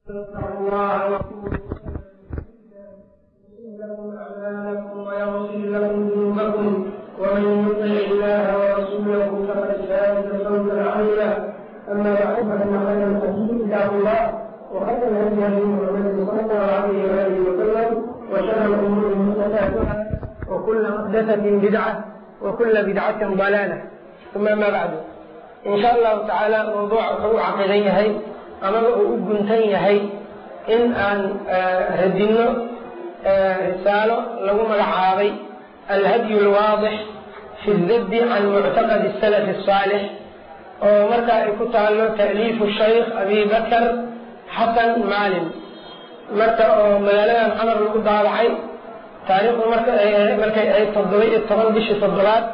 الله لكم أعمالكم ويغفر لكم ذنوبكم ومن يطع الله ورسوله فقد فاز فوزا عظيما. أما بعد فإن خير الحديث كتاب الله وخير الهدي هدي محمد صلى الله عليه وآله وسلم وشر الأمور محدثاتها وكل محدثة بدعة وكل بدعة ضلالة. ثم ما بعد إن شاء الله تعالى موضوع عقيدي هي amaba uu u guntan yahay in aan radinno risaalo lagu magacaabay alhadyu alwaadix fi aldabdi can muctaqadi salaf asaalix oo markaa ay ku taalo ta'liifu shaykh abi bakar xasan maalin marka oo magaaladan xamar lagu daabacay taariikhdu markay ahayd 17 bishii 7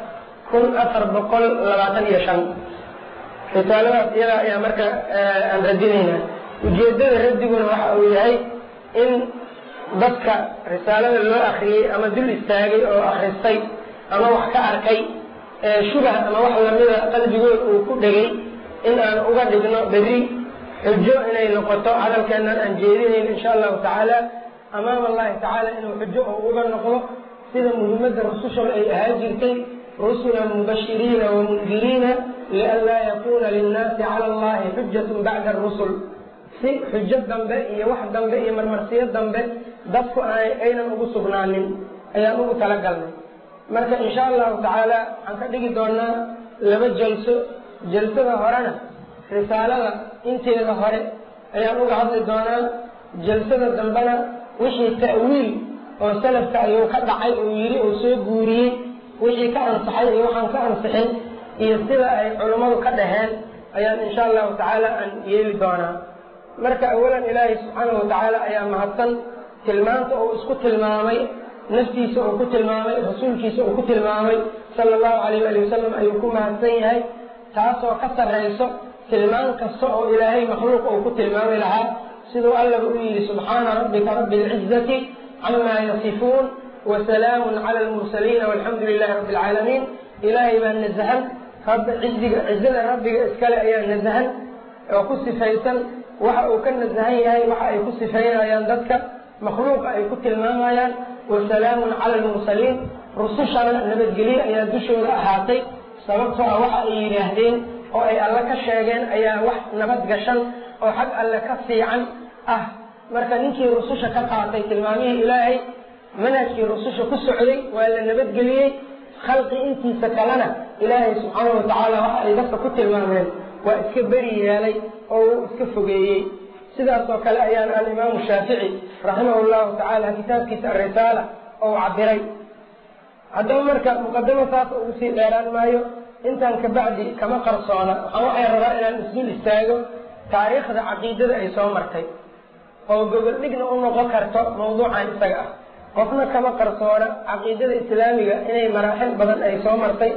1425 risaaladaas iyada ayaa marka aan radinaynaa. ujeedada radiguna waxa uu yahay in dadka risaalada loo akriyey ama dul istaagay oo akristay ama wax ka arkay shubah ama wax lamida qalbigood uu ku dhegay in aan uga dhigno berri xujo inay noqoto hadalkeenan aan jeedinayn insha allahu tacaala amaama allahi tacaala inuu xujo oo uga noqdo sida muhiimadda rusushooda ay ahaan jirtay rusula mubashiriina wamundiriina lianlaa yakuuna linnaasi cala allahi xujatun bacda arusul si xujo dambe iyo wax dambe iyo marmarsiyo dambe dadku aynan ugu sugnaanin ayaan ugu talagalnay. marka insha allahu tacaala waxaan ka dhigi doonaa 2 jalso. jalsada horena risaalada inteeda hore ayaan uga hadli doonaa. jalsada dambena wixii ta'wiil oo salafka ayuu ka dhacay uu yiri uu soo guuriyey wixii ka ansaxay iyo waxaan ka ansixin iyo sida ay culummadu ka dhaheen ayaan insha allahu tacaala aan yeeli doonaa. marka awalan ilaahay subxaanahu watacaala ayaa mahadsan tilmaanta uu isku tilmaamay naftiisa uu ku tilmaamay rasuulkiisa uu ku tilmaamay sala allahu calayh waali wasalam ayuu ku mahadsan yahay taasoo ka sarrayso tilmaan kasta oo ilaahay makhluuq uu ku tilmaami lahaa siduu allaba u yidhi subxaana rabbika rabbi alcizati camaa yasifuun wasalaamun cala almursaliina walxamdu lilahi rabbi alcaalamiin. ilaahay baa nasahan cizada rabbiga iskale ayaa nasahan oo ku sifaysan waxa uu ka nasahan yahay waxa ay ku sifeynayaan dadka makhluuqa ay ku tilmaamayaan. wasalaamun cala almursaliin rusushana nabadgelye ayaa dushooda ahaatay sababtoo ah waxa ay yidhaahdeen oo ay alle ka sheegeen ayaa wax nabad gashan oo xag alle ka fiican ah. marka ninkii rususha ka qaatay tilmaamihii ilaahay manhajkii rususha ku socday waa la nabadgeliyey. khalqi intiisa kalena ilaahay subxaanahu watacaala waxa ay dadka ku tilmaameen waa iska beri yeelay oo uu iska fogeeyey. sidaas oo kale ayaan alimaamu shaafici raximahu llahu tacaala kitaabkiisa arisaala oo cabiray. haddaba marka muqadamo saas ugu sii dheeraan maayo intaan kabacdi kama qarsoona waxay rabaa inaan isdul istaago taariikhda caqiidada ay soo martay oo gobol dhigna u noqon karto mawduucan isaga ah. qofna kama qarsoona caqiidada islaamiga inay maraaxil badan ay soo martay.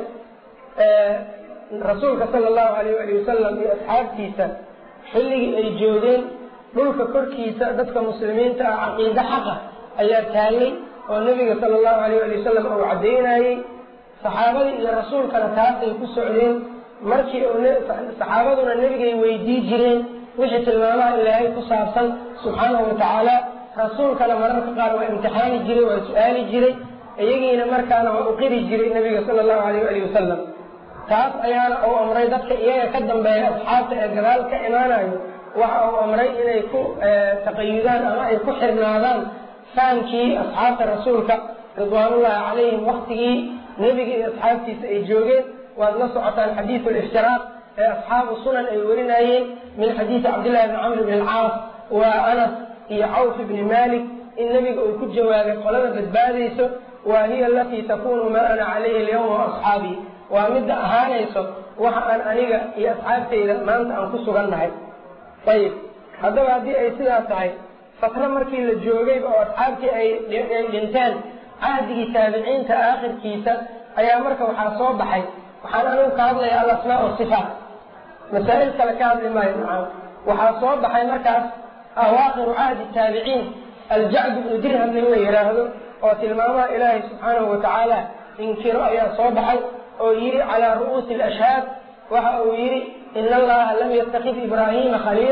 rasuulka sala allahu alayh ali wasalam iyo asxaabtiisa xilligii ay joogeen dhulka korkiisa dadka muslimiinta ah caqiide xaqa ayaa taagay oo nebiga sala allahu alayh ali wasalam uu caddaynayey. saxaabadii iyo rasuulkana taasay ku socdeen. markii saxaabaduna nebigay weydii jireen wixii tilmaamaha ilaahay ku saabsan subxaanahu watacaala. rasuulkana mararka qaar waa imtixaani jiray waa su-aali jiray iyagiina markaana waa u qiri jiray nebiga sala allahu alayh ali wasalam. taas ayaana uu amray dadka iyaga ka dambeeya asxaabta ee gadaal ka imaanayo waxa uu amray inay ku taqayudaan ama ay ku xirnaadaan fahamkii asxaabta rasuulka ridwaanullahi calayhim waktigii nebiga iyo asxaabtiisa ay joogeen. waad la socotaan xadiidu liftiraaq ee asxaabu sunan ay warinayeen min xadiidi cabdillahi bni camr bni alcaas wa anas iyo cawf ibni malik in nebiga uu ku jawaabay qolada badbaadayso waa hiya alatii takunu maa ana calayhi alyawma wa asxaabii waa midda ahaanayso waxa aan aniga iyo asxaabtayda maanta aan ku sugannahay. ayib haddaba haddii ay sidaas tahay fatro markii la joogay oo asxaabtii ay dhinteen cahdigii taabiciinta aakhirkiisa ayaa marka waxaa soo baxay waxaan anigu ka hadlaya alasmaa wasifaat masaa'il kale ka hadli maayo macaan. waxaa soo baxay markaas awaakiru cahdi taabiciin aljacd ibnu dirham nin la yidhaahdo oo tilmaamaha ilaahay subxaanahu watacaala inkiro ayaa soo baxay oo yidhi calaa ru'uusi alashhaad waxa uu yidhi ina allaha lam yatakid ibraahiima khaliilan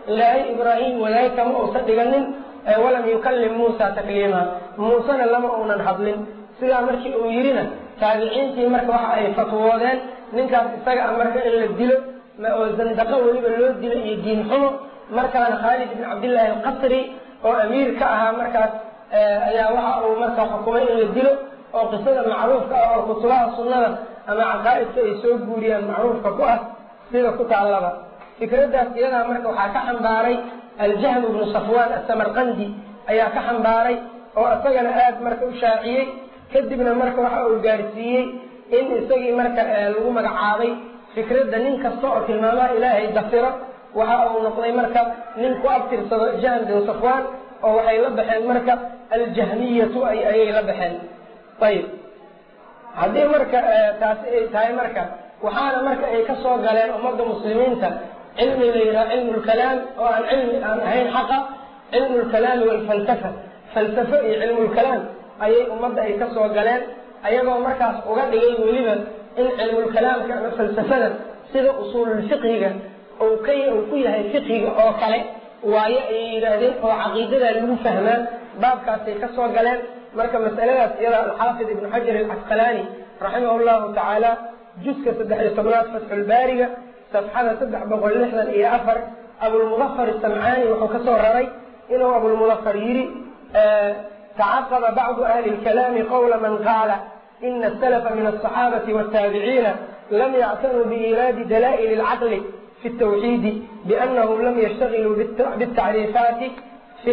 ilaahay ibraahim wadaag kama uusan dhiganin walam yukallim muusa takliima muusena lama uunan hadlin sidaa markii uu yidhina taabiciintii marka waxa ay fatwoodeen ninkaas isaga a marka in la dilo oo zandaqo weliba loo dilo iyo diin xumo markaana khaalid ibn cabdillaahi alqasri oo amiir ka ahaa markaas ayaa waxa uu marka xukumay in la dilo oo qisada macruufka ah oo kutubaha sunnada ama caqaa'idka ay soo guuriyaan macruufka ku ah sida ku taallaba fikraddaas iyadaa marka waxaa ka xambaaray aljahm ibnu safwaan asamarqandi ayaa ka xambaaray oo isagana aad marka u shaaciyey kadibna marka waxa uu gaarsiiyey in isagii marka lagu magacaabay fikradda nin kasta oo tilmaamaha ilaahay dafiro waxa uu noqday marka nin ku abtirsado jahm bin safwaan oo waxay la baxeen marka aljahmiyatu ayay la baxeen ayib haddii marka taasi ay tahay marka waxaana marka ay ka soo galeen ummadda muslimiinta cilmi la yidhaha cilmu lkalaam oo aan cilmi aan ahayn xaqa cilmu lkalaami walfalsafa falsafo iyo cilmulkalaam ayay ummadda ay ka soo galeen ayagoo markaas uga dhigay weliba in cilmulkalaamka ama falsafada sida usuululfiqhiga uu ku yahay fiqhiga oo kale waayo ayay yidhaahdeen oo caqiidadaa lagu fahmaa baabkaasay ka soo galeen marka masaladaas iyada alxaafid ibnu xajar alcasqalaani raximah llahu tacaala juska 13 fatxulbaariga safxada 364 abulmudafar samcaani wuxuu ka soo raray inuu abulmudafar yidhi tacaqaba bacdu ahli lkalaami qawla man qaala ina asalafa min alصaxaabati wاtaabiciina lam yactanuu biiraadi dalaa'il اlcaqli fi الtawxiidi bianahum lam yashtagiluu bاtacriifaati fi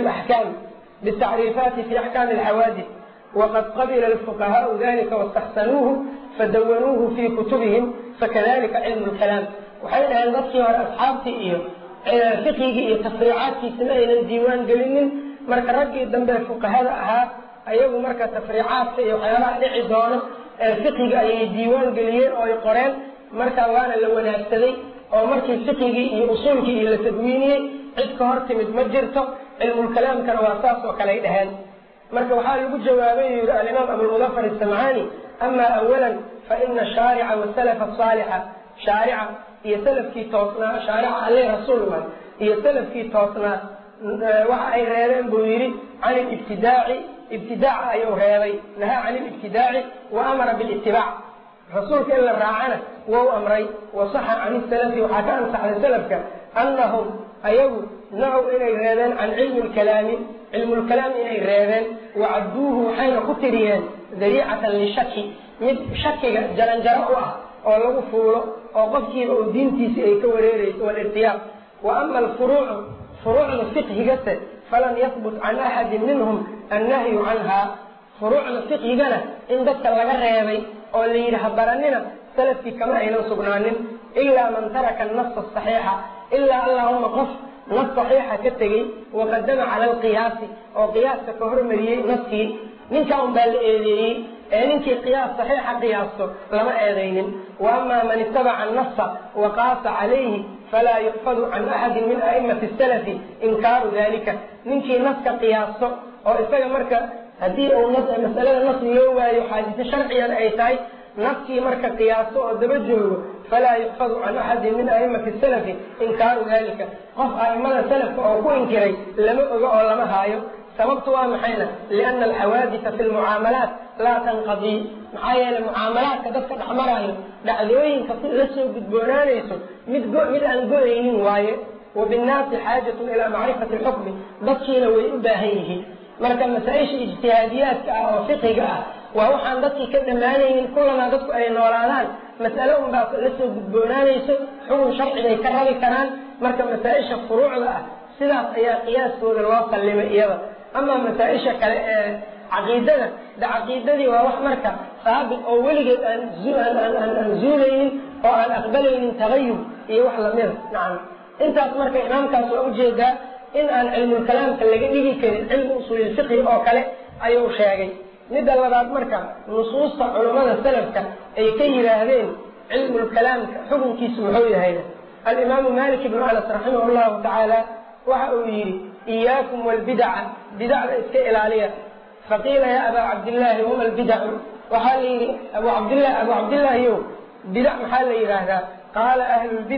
axkaami alxawaadis waqad qabila alfuqahaau dalika waاstaxsanuuhu fadawanuuhu fi kutubihim fakadalika cilmu lkalaam waxay dhaheen dadkii hore asxaabtii iyo fiqigii iyo tafriicaadkiisi ma aynan diiwaan gelinin marka raggii dambe fuqahada ahaa ayagu marka tafriicaadka iyo waxyaabaha dhici doono fiqiga ayay diiwaan geliyeen oo ay qoreen marka waana la wanaagsaday oo markii fiqigii iyo usuulkii iyo la tadwiiniyey cid ka hor timid ma jirto cilmulkalaamkana waa saas oo kale ay dhaheen marka waxaa lagu jawaabay yuu yihi alimaam abulmudafar asamcaani ama awalan faina shaarica wasalafa saalixa shaarica iyo salafkii toosnaa shaarica alle rasuul waay iyo salafkii toosnaa waxa ay reebeen buu yidhi can ilibtidaaci ibtidaaca ayuu reebay nahaa can ilibtidaaci wa amara bilitibaac rasuulka in la raacana wou amray wasaxa can isalafi waxaa ka ansaxday salafka annahum ayagu nahow inay reebeen can cilmi lkalaami cilmulkalaam inay reebeen wacadduuhu waxayna ku tiriyeen dariicatan lishaki mid shakiga jaranjaro u ah oo lagu fuulo oo qofkiiba uu diintiisii ay ka wareerayso walirtiyaaq wa ama alfuruucu furuucda fiqhigase falam yahbut can axadin minhum annahyu canhaa furuucda fiqhigana in dadka laga reebay oo la yidhi ha baranina salafkii kama aynan sugnaanin ilaa man taraka anasa asaxiixa ilaa allahuma qof nas saxiixa ka tegey waqadama cala alqiyaasi oo qiyaaska ka hormariyey naskii ninkaa un baa la eedeeyey ee ninkii qiyaas saxiixa qiyaasto lama eedaynin wa amaa man itabaca annasa wa qaasa calayhi falaa yuxfadu can axadin min a'imati salafi inkaaru dalika ninkii naska qiyaasto oo isaga marka haddii uu masalada nas loo waayo xaadise sharcigana ay tahay naskii marka qiyaasto oo daba joogo falaa yuxfadu can axadin min a'imati salafi inkaaru dalika qof a'imada salafka oo ku inkiray lama ogo oo lama haayo sababtu waa maxayna liana alxawaadisa fi lmucaamalaat laa tanqadii maxaa yeele mucaamalaadka dadka dhexmaraayo dhacdooyinka la soo gudboonaanayso mid aan go-aynin waaye wa binnaasi xaajatun ilaa macrifati alxukmi dadkiina way u baahan yihiin marka masaa-isha ijtihaadiyaadka ah oo fiqiga ah waa waxaan dadkii ka dhammaanaynin kullamaa dadku ay noolaadaan mas'alo unbaa la soo gudboonaanayso xukun sharcigay ka rabi karaan marka masaa-isha furuucda ah sidaas ayaa qiyaaskooda loo sallimay iyada ama masaa-isha kale ee caqiidada caqiidadii waa wax marka saabit oo weligeed aan zuulaynin oo aan aqbalaynin tagayub iyo wax lamida nacam intaas marka imaamkaas waa ujeedaa in aan cilmulkalaamka laga dhigi karin cilmu usuulilfiqhi oo kale ayuu sheegay midda labaad marka nusuusta culummada salafka ay ka yidhaahdeen cilmulkalaamka xukunkiisu muxuu yahayna alimaamu malik ibnu anas raximah llahu tacaala waxa uu yidhi iyaakum walbidaca bidacda iska ilaaliya faqiila ya abaa cabdillaahi wama albidacu waxaa la yidhi abu cabdillaahiyow bidac maxaa la yidhaahdaa qaala ahlulbidac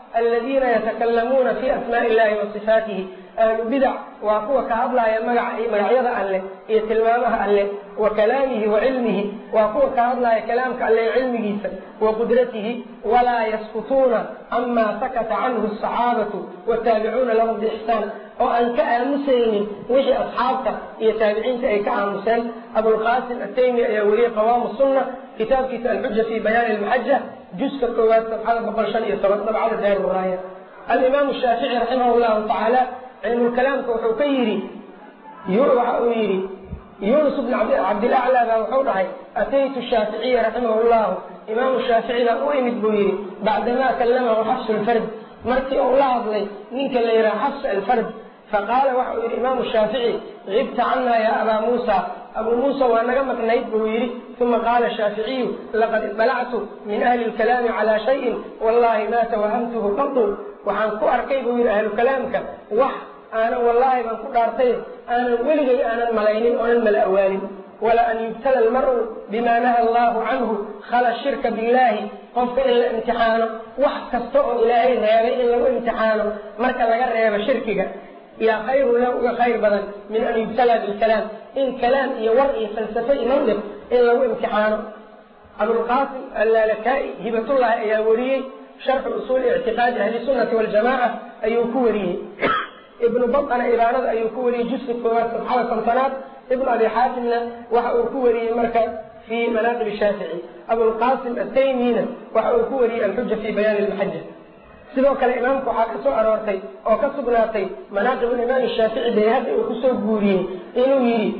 aladiina yatakallamuuna fi asmaaءi illahi wa sifaatihi ahlu bidac waa kuwa ka hadlaaya magacyada alleh iyo tilmaamaha alleh wa kalaamihi wa cilmihi waa kuwa ka hadlaaya kalaamka alleh iyo cilmigiisa wa qudratihi walaa yaskutuuna camaa sakata canhu asaxaabatu wataabicuuna lahum biixsaan oo aan ka aamusaynin wixii asxaabta iyo taabiciinta ay ka aamuseen abulqaasim ataymi ayaa weriyey qawaamu sunna kitaabkiisa alxuja fi bayaani almaxaja juska koowaad sabxada 155 dabcada daaruraaya alimaamu shaafici raximah llahu tacaala cilmulkalaamka wuxuu ka yidhi waxa uu yidhi yunus bn cabdilaclaa baa wuxuu dhahay ataytu shaaficiya raximah llahu imaamu shaafici baa u imid buu yidhi bacdamaa kallamahu xafsu lfard markii uu la hadlay ninka la yidhaha xafs alfard faqaala waxa uu yidhi imaamu shaafici gibta cannaa ya abaa muusa abuu muusa waa naga maqnayd buu yidhi uma qaala shaaficiyu laqad iطalactu min ahli lkalaami calaa shayin wallahi ma tawahamtuhu qatu waxaan ku arkay buu yidhi ahlu kalaamka wax aanan wallaahi baan ku dhaartay aanan weligay aanan malaynin oonan mala awaalin wala an yubtala almar'u bima naha allahu canhu khala shirka billahi qofka in la imtixaano wax kasta oo ilaahay reebay in lagu imtixaano marka laga reebo shirkiga yaa khayru lahu uga khayr badan min an yubtala bilkalaam in kalaam iyo war iyo falsafe iyo mandiq in lagu imtixaano abulqaasim allaalakaai hibatullahi ayaa wariyey sharxu usuuli ictiqaadi ahli sunnati waljamaca ayuu ku wariyey ibnu batana ibaanada ayuu ku wariyey juska koowaad sabxada kontonaad ibnu abi xaatimna waxa uu ku wariyey marka fii manaaqib shaafici abulqaasim ataymina waxa uu ku wariyey alxuja fi bayaani almaxaja sidoo kale imaamku waxaa ka soo aroortay oo ka sugnaatay manaaqib imaam shaafici bayhaqi uu kusoo guuriyey inuu yidhi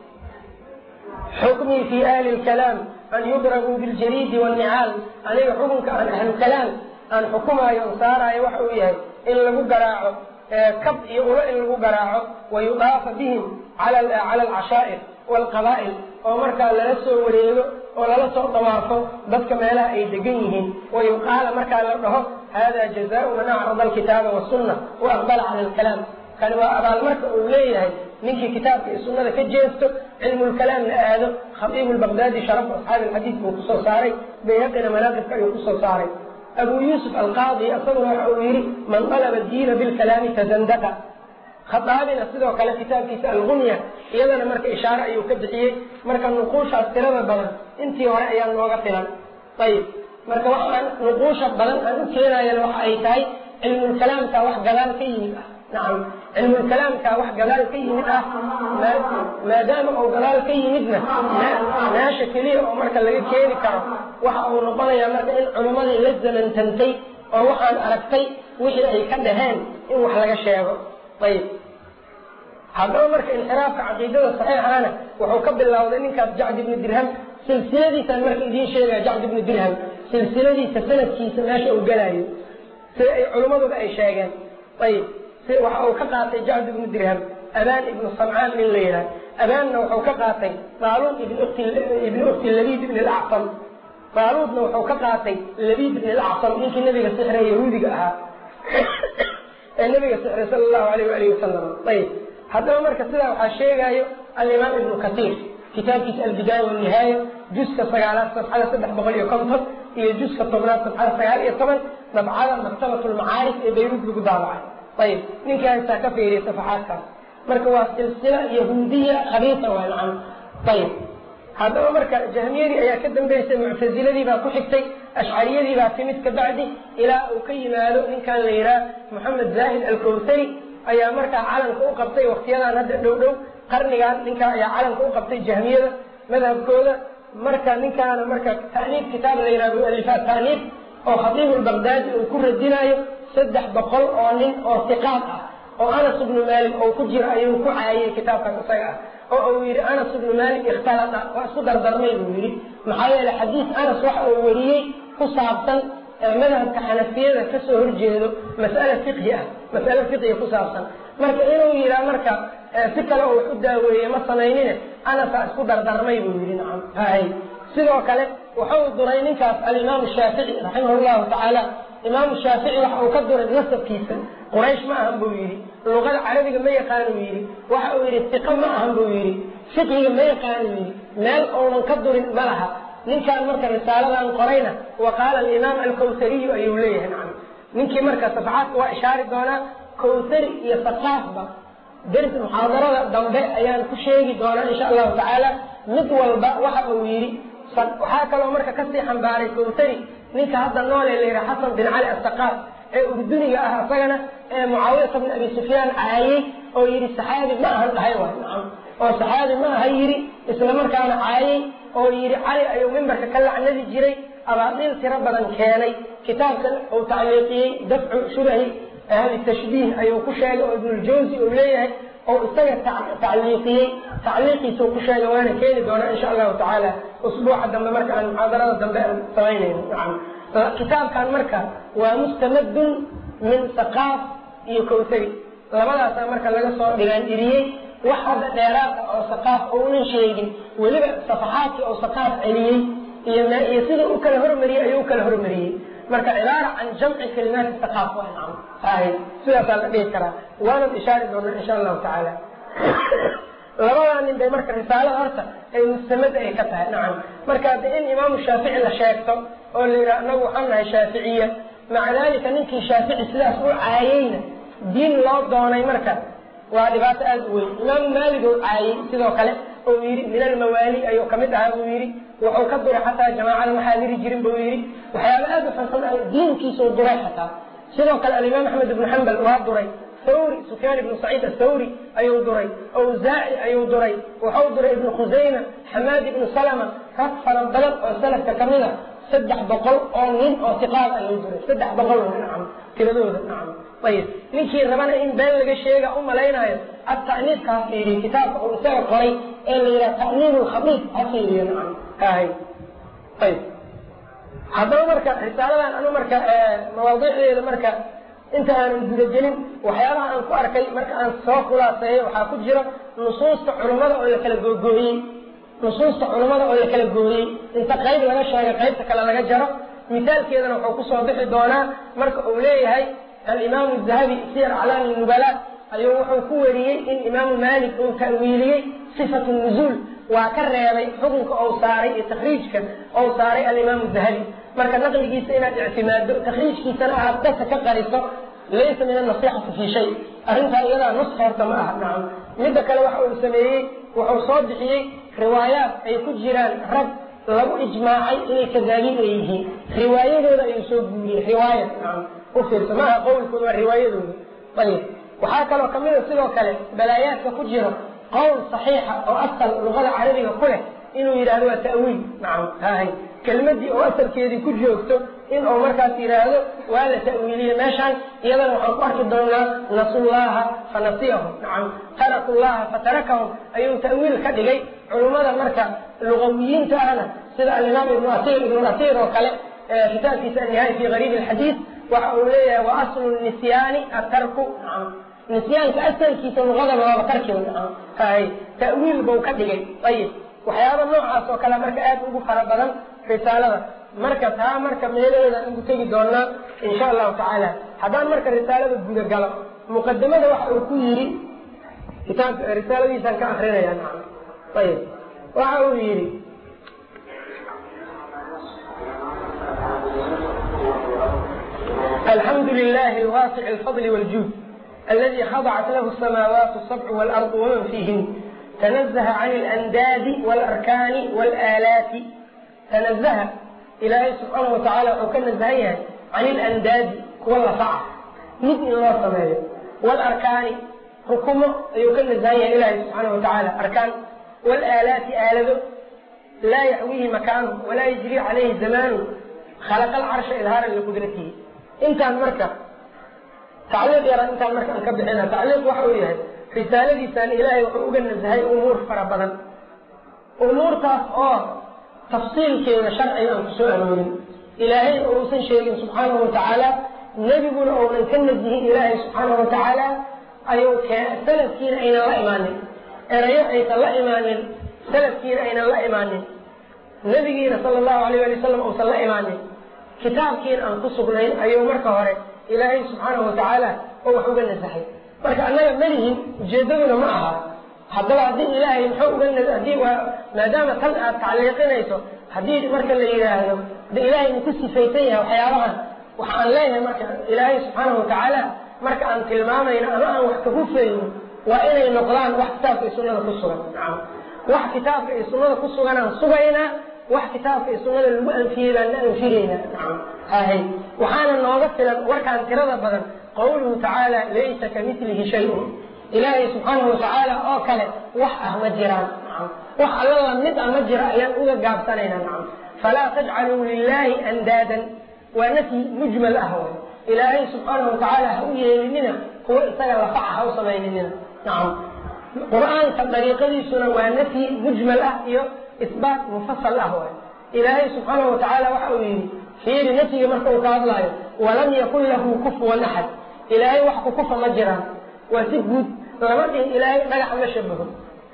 xukmii fi ahli lkalaam an yudrabuu biljariidi wاnnicaal aniga xukunka aan ahlu kalaam aan xukumaayo on saaraayo waxa uu yahay in lagu garaaco kab iyo ulo in lagu garaaco wayudaafa bihim cala alcashaa'ir waalqabaa'il oo markaa lala soo wareego oo lala soo dawaafo dadka meelaha ay degan yihiin wayuqaala markaa la dhaho hada jazaau man acrada alkitaaba wasunna waaqbala cala alkalaam kani waa abaalmarka uu leeyahay ninkii kitaabka iyo sunnada ka jeesto cilmulkalaamna aado khatiibu lbaqdaadi sharafu asxaabi alxadiid buu kusoo saaray bayhaqina manaaqibka ayuu kusoo saaray abuu yuusuf alqaadi isaguna waxa uu yidhi man dalaba diina bilkalaami tazandaqa khadaabina sidoo kale kitaabkiisa algunya iyadana marka ishaare ayuu ka bixiyey marka nuquushaas tirada badan intii hore ayaa nooga filan ayib marka waxaan nuquusha badan aan u keenayana waxa ay tahay cilmulkalaamka wax gadaal ka yimid ah nacam cilmulkalaamka wax gadaal ka yimid ah maadaama uu gadaal ka yimidna meesha keliya oo marka laga keeni karo waxa uu noqonayaa marka in culimmadii la zamantantay oo waxaan aragtay wixii ay ka dhaheen in wax laga sheego ayib haddaba marka inxiraafka caqiidada saxiixaana wuxuu ka bilowday ninkaas jacd ibnu dirham silsiladiisaan marka idiin sheegaya jacd ibnu dirham silsiladiisa sanadkiisa meesha uu gelayo sida ay culimmaduba ay sheegeen ayib waxa uu ka qaatay jacd ibnu dirham abaan ibnu samcaan nin la yidhaah abaanna wuxuu ka qaatay daaluud ibni ukti labiid ibni alacfam daaluudna wuxuu ka qaatay labiid ibni alacfam ninkii nabiga sixray yahuudiga ahaa ee nabiga sixray sala allahu alayh waalihi wasalam ayib haddaba marka sidaa waxaa sheegaayo alimaam ibnu katiir kitaabkiisa albidaaya wanihaaya juska 9aad safxada 350 iyo juska 10aad safxada 19 dabcada maktabatu lmacaarif ee bayruud lagu daabacay ayib ninkii haystaa ka fiiriya safaxaadkaas marka waa silsila yahuudiya khabiisa waa nacam ayib haddaba marka jahmiyadii ayaa ka dambeysay muctasiladii baa ku xigtay ashcariyadii baa timid kabacdi ilaa uu ka yimaado ninkan la yidhaah moxamed zaahid alkowsari ayaa markaa calanka u qabtay waktiyadan hadda dhow qarnigan ninkaa ayaa calanka u qabtay jahmiyada madhabkooda marka ninkaana marka ta'niif kitaab la yidhaha mualifaat ta'niif oo khatiibu lbaqdaadi uu ku radinayo 300 oo nin oo siqaad ah oo anas ibnu maalik oo ku jira ayuu ku caayay kitaabkan isaga ah oo uu yidhi anas ibnu maalik ikhtalada waa isku dardarmay buu yidhi maxaa yeelay xadiis anas waxa uu wariyey ku saabsan madhabka xanafiyada kasoo horjeedo mas'ale fiqhiga ku saabsan marka inuu yidhaa marka si kale oo wax u daaweeye ma samaynine anasaa isku dardarmay buu yidhi nacam hay sidoo kale wuxuu duray ninkaas alimaamu shaafici raximah llahu tacaala imaamu shaafici waxa uu ka duray nasabkiisa quraysh ma ahan buu yidhi luqada carabiga ma yaqaanuu yidhi waxa uu yidhi siqa ma ahan buu yidhi fiqhiga ma yaqaanuu yidhi meel uunan ka durin ma laha ninkaan marka risaaladan qorayna wa qaala alimaam alkowsariyu ayuu leeyahay nacam ninkii marka safaxaadka waa ishaari doonaa kowsari iyo saqaafba dersi muxaadarada dambe ayaan ku sheegi doonaa insha allahu tacaala mid walba waxa uu yidhi. waxaa kaloo marka kasii xambaaray kowsari ninka hadda noole la yidhaha xasan bin cali asaqaaf ee urduniga ah isagana ee mucaawiyata bni abi sufyaan caayey oo yidhi saxaabi ma ahan dhahay waay nacam oo saxaabi ma aha yidhi isla markaana caayey oo yidhi cali ayuu mimbarka ka lacnadi jiray abaadiil tiro badan keenay. kitaabkan uu tacliiqiyey dafcu shubahi ahli tashbiih ayuu ku sheegay oo ibnuljawsi uu leeyahay oo isaga tacliiqiyey tacliiqiisuu ku sheegay waana keeni doonaa insha allahu tacaala usbuuca dambe marka aan muxaadarada dambe aan samaynayno nacam. kitaabkan marka waa mustamadun min saqaaf iyo kowsari labadaasaa marka laga soo dhigaandiriyey. wax hadda dheeraad ah oo saqaaf ounan sheegin weliba safaxaadkii oo saqaaf celiyey iyo siduu u kala hormariyey ayuu u kala hormariyey. marka cibaara can jamci kalimaati saqaaf waa nacam hay sidaasaa la dhihi karaa waanad ishaari doonaa insha allahu tacaala. labadaa nin bay marka risaalada horta ay mustamada ay ka tahay nacam. marka hadda in imaamu shaafici la sheegto oo la yidhaha anagu waxaan nahay shaaficiya maca dalika ninkii shaafici sidaas u caayeyna diin loo doonay marka waa dhibaato aada u weyn. imaamu maalig oo caayey sidoo kale oo yidhi min almawaali ayuu kamid ahaa buu yidhi wuxuu ka duray xataa jamaacada maxaa diri jirin buu yidhi waxyaaba aada u xunxun ay diinkiisuu duray xataa. sidoo kale alimaam axmed ibnu xambal waa duray thawri sufyaan ibnu saciid athawri ayuu duray awsaaci ayuu duray wuxuu duray ibnu khusayma xamaad ibnu salama rag fara badan oo salafka kamid a 300 oo nin oo siqaal ayuu duray 300 nacam tiradooda nacam. ayib ninkii rabana in been laga sheega u malaynayo ataniifkaa fiiriye kitaabka uu isaga qoray ee la yidhaha ta'niib lkhabiib ha fiiriyo nacam hay. ayib haddaba marka risaaladan anu marka mawaadiicdeeda marka inta aanan gudagelin waxyaabaha aan ku arkay marka aan soo khulaaseeyo waxaa ku jira nusuusta culummada oo la kala googooyey nusuusta culummada oo la kala gooyey inta qayb laga sheegay qaybta kale laga jaro. misaalkeedana wuxuu kusoo bixi doonaa marka uu leeyahay alimaamu dahabi siyar aclaami nubala ayuu wuxuu ku wariyey in imaamu maalik uu ta'wiiliyey sifatu nuzuul waa ka reebay xukunka ou saaray iyo takhriijka ou saaray alimaamu dahabi. marka naqligiisa inaad ictimaado takhriijkiisana aad dadka ka qariso laysa min anasixati fii shay arrintaa iyadaa nus horta ma aha nacam. midda kale waxa uu sameeyey wuxuu soo bixiyey riwaayaat ay ku jiraan rag lagu ijmaacay inay kadaabiin ay yihiin riwaayadooda ayuu soo guuriyey riwaayat nacam u fiirsa maaha qowlkooda waa riwaayadooda. ayib waxaa kaloo kamida sidoo kale balaayaadka ku jiro qowl saxiixa oo asal luqada carabiga ku leh inuu yidhahdo waa ta'wiil nacam hay kelmadii oo asalkeedii ku joogto in uu markaas yidhaahdo waa la ta'wiiliye meeshaan iyadana waxaan ku arki doonaa nasullaha fanasiyahum nacam taraku llaha fatarakahum ayuu ta'wiil ka dhigay. culummada marka lugawiyiinta ahna sida alimaam ibnu asiir oo kale kitaabkiisa annihaaya fi gariib alxadiid waxa uu leeyahay wa aslu nisyaani atarku nacam nisyaanka asalkiisa lugadaba waaba tarkiba nacam hay ta'wiil buu ka dhigay. ayib waxyaaba noocaas oo kale marka aad ugu fara badan risaalada marka taa marka meelaheedaan ugu tegi doonaa insha allahu tacaala. haddaan marka risaalada guda galo muqadamada waxa uu ku yidhi kitaabka risaaladiisaan ka akrinaya nacam. ayib waxa uu yidhi alxamdu lilahi alwaasici alfadli waljuud aladi khadacat lahu asamaawaatu asabcu waalardu waman fiihin تنزه عن الأنداد والأركان والآلات. تنزه إلهي سبحانه وتعالى وكان نزهيها عن الأنداد واللفع مثل الله سبحانه والأركان حكمه وكان نزهيها إلهي سبحانه وتعالى أركان والآلات آلده لا يحويه مكانه ولا يجري عليه زمانه خلق العرش إظهارا لقدرته. انت المركب تعليق يرى انت المركب نكبح هنا تعليق وحويه risaaladiisaan ilaahay wuxuu uga nasahay umuur fara badan umuurtaas oo tafsiilkeeda sharciga aan kusoo aroorin ilaahay uusan sheegin subxaanahu watacaala nebiguna uunan ka nasihin ilaahay subxaanahu watacaala ayuu salafkiina aynan la imaanin erayo aysan la imaanin salafkiina aynan la imaanin nebigiina sala allahu alayh ali wasalam uusan la imaanin kitaabkiina aan ku sugnayn ayuu marka hore ilaahay subxaanahu watacaala oo wax uga nasahay. marka annaga malihin ujeedaduna ma aha haddaba haddii ilaahay muxuu uga hadii maadaama tan aad tacliiqinayso haddii marka la yidhaahdo de ilaahay uu ku sifaysan yahay waxyaabahan waxaan leeyahay marka ilaahay subxaanahu watacaala marka aan tilmaamayno ama aan wax ka hufayno waa inay noqdaan wax kitaabka iyo sunnada ku sugan. wax kitaabka iyo sunnada ku sugan aan sugaynaa, wax kitaabka iyo sunnada lagu anfiyey baan la anfinaynaa. hahay waxaana nooga filan warkaan tirada badan qawluhu tacaala laysa kamilihi shayun, ilaahay subxaanahu watacaala oo kale wax ah ma jiraan. wax alla lamid ah ma jira ayaan uga gaabsanaynaa. falaa tajcaluu lilaahi andaadan waa nafyi mujmal ah way. ilaahay subxaanahu watacaala ha u yeelinina kuwa isaga lafaca ha u samaynina. qur'aanka dariiqadiisuna waa nafyi mujmal ah iyo isbaat mufasal ah way. ilaahay subxaanahu watacaala waxa uu yidhi fiiri nafyiga marka uu ka hadlaayo walam yakun lahu kufuwan axad, ilaahay wax ku kufa ma jiraan. waa si guud lama dhihin ilaahay dhagaxa ma shabaho,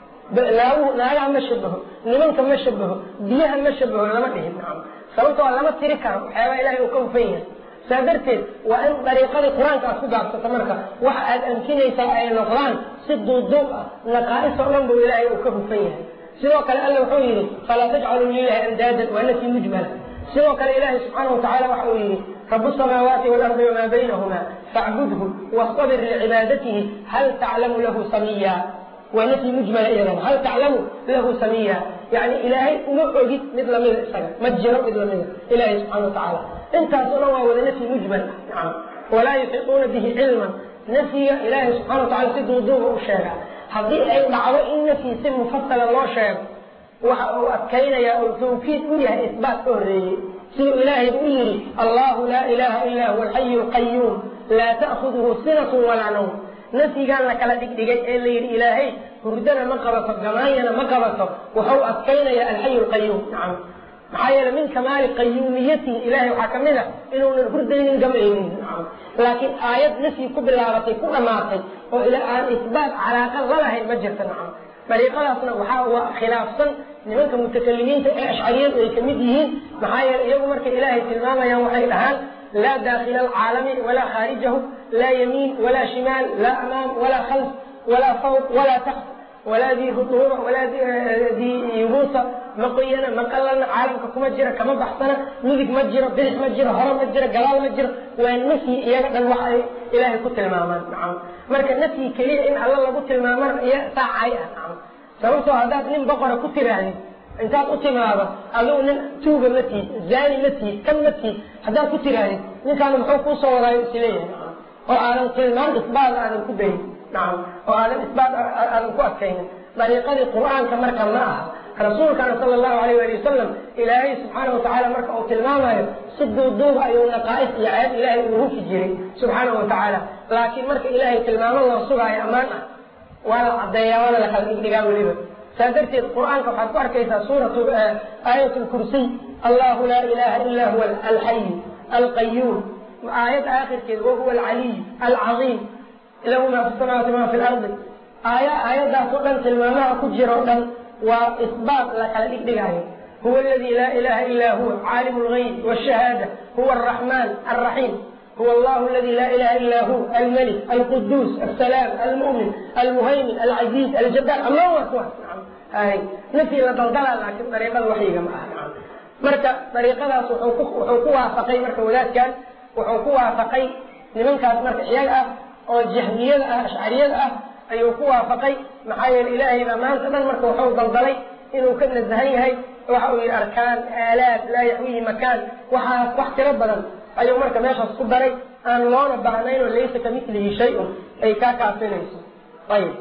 naagaha ma shabaho, nimanka ma shabaho, biyaha ma shabaho lama dhihin. sababtoo lama tiri karo waxyaabaa ilahay uu ka hufan yahay. saa darteed waa in dariiqadii qur-aanka aad ku gaabsato marka waxa aad anfinaysaa ay noqdaan si duuduub ah, naqaa'is oo dhan buu ilaahay uu ka hufan yahay. sidoo kale alla wuxuu yidhi falaa tajcaluu lilahi andaadan waa nafyi mujmala. sidoo kale ilaahay subxaanahu watacaala waxa uu yidhi rabu samaawaati waalardi wamaa baynahuma facbudhu wastabir licibaadatihi hal taclamu lahu samiya. waa nafyi mujmala iyadana, hal taclamu lahu samiya, yani ilaahay uma ogid mid lamida isaga, ma jiro mid lamida ilaahay subxana watacaala. intaasuna waa wada nafyi mujmal. walaa yuxiiquuna bihi cilman, nafyiga ilaahay subxana watacala si duuduuba u sheega. haddii ay dhacdo in nafyi si mufasala loo sheego waxa uu adkaynaya oo tawkiid u yahay isbaat ka horreeyey. siduu ilaahay u yidhi allahu laa ilaha illa huwa alxayu alqayuum laa ta'khuduhu sinatun walaa nawm. nafyigan la kala dhigdhigay ee la yidhi ilaahay hurdana ma qabato gamaanyana ma qabato wuxuu adkaynaya alxayu alqayuum. maxaa yeele min kamaali qayuumiyatihi ilahay waxaa kamid a inuunan hurdaynin gamaynin. laakiin aayad nafyi ku bilaabatay ku dhammaatay oo ila aan isbaat calaaqa lalahayn ma jirta. dariiqadaasna waa khilaafsan nimanka mutakalimiinta ee ashcariyadu ay kamid yihiin. maxaa yeele iyagu markay ilaahay tilmaamayaan waxay dhahaan laa daakila alcaalami walaa khaarijahu, laa yamiin walaa shimaal, laa amaam walaa khalf walaa fawq walaa taxt walaa dii rutuuba walaa dii yubuusa, ma qoyana ma qalana, caalamka kuma jira kama baxsana, midig ma jiro, bidix ma jiro, hore ma jiro, gadaal ma jiro. waa nafyi iyaga dhan wax ay ilaahay ku tilmaamaan. marka nafyi keliya in alla lagu tilmaamana iyo saacay ah. sababtoo haddaad nin boqora ku tirahdid intaad u timaado adigu nin tuuga ma tihid, zaani ma tihid, kan ma tihid haddaad ku tirahdid ninkaana muxuu kuu soo wadaayo isleeyahay oo aadan tilmaan isbaat aadan ku dayin. oo aadan isbaat aadan ku adkaynin. dariiqadii qur'aanka marka ma aha. rasuulkana sala allahu alayh waali wasalam ilaahay subxaana watacaala marka uu tilmaamayo si duuduuba ayuu naqaa'is iyo ceeb ilaahay uu hufi jiray subxaanahu watacaala. laakiin marka ilaahay tilmaamo loo sugaayo ammaan ah waa la caddeeyaa, waana la kala dhigdhigaa weliba. saa darteed qur'aanka waxaad ku arkaysaa suuratu aayat lkursiy allahu laa ilaha illa huwa alxayu alqayuum, aayadda aakhirkeed wahuwa alcaliy alcaiim lahu maa fi samaawaati maa fi lardi. aayadaas oo dhan tilmaamaha ku jira o dhan waa isbaat la kala dhigdhigaayo. huwa aladi laa ilaha illa huwa caalimu lgayb wاshahaada huwa araxmaan alraxiim. huwa allahu aladi laa ilaha illa hu almalik alquduus asalaam almu'min almuhaymin alcaziiz aljabaar. amaan waa kuwaas. nafyi la daldalaa laakiin dariiqada waxyiga ma aha. marka dariiqadaas wuxuu ku waafaqay marka wadaadkan wuxuu ku waafaqay nimankaas marka iyaga ah oo jahmiyada ah ashcariyada ah ayuu ku waafaqay. maxaa yeele ilaahay baa maanta dhan marka wuxuu daldalay inuu ka nasahan yahay. waxa uu yidhi arkaan aalaad laa yaxwihi makaan, waxaas wax tiro badan ayuu marka meeshaas ku daray aan loona baahnayn oo laysa kamilihi shay-un ay kaa kaafinayso. ayib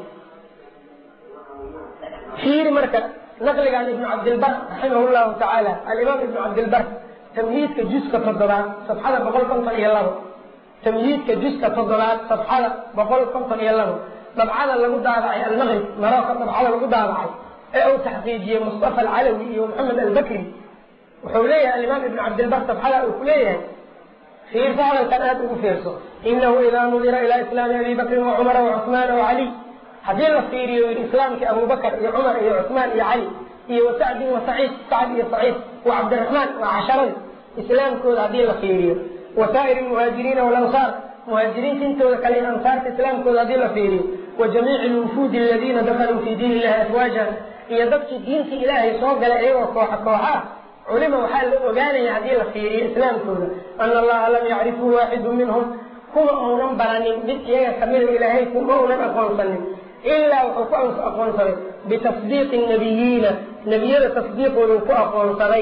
fiiri marka naqligan ibnu cabdilbar raximah llahu tacaala, alimaam ibnu cabdilbar tamyiidka juska 7 safxada 152, tamyiidka juska 7 safxada 152 dabcada lagu daabacay almaqrib marooka dabcada lagu daabacay ee uu taxqiijiyey mustafa alcalawi iyo maxamed albakri. wuxuu leeyahay alimaam ibnu cabdilbar safxada uu ku leeyahay fiirso hadalkan aad ugu fiirso inahu idaa nudira ilaa islaami abi bakrin wa cumara wa cusmaana wa caliy, haddii la fiiriyo yidhi islaamkii abubakr iyo cumar iyo cusmaan iyo cali iyo wasacdin wa saciid, sacd iyo saciid wa cabdiraxmaan waa casharadi islaamkooda haddii la fiiriyo, wasaa'ir muhaajiriina walansaar muhaajiriinta intooda kale iyo ansaarta islaamkooda haddii la fiiriyo, wa jamiici lwufuudi aladiina dakaluu fii diin illahi afwaaja, iyo dadkii diintii ilaahay soo galay iyagoo kooxa kooxa علم وحال أغاني هذه الخير إسلام كله أن الله لم يعرفه واحد منهم كما أولم برانين بيتيا كمل إلهي كما أولم أقونصنين إلا وحكوان أقونصنين بتصديق النبيين نبينا تصديق ولوكو أقونصنين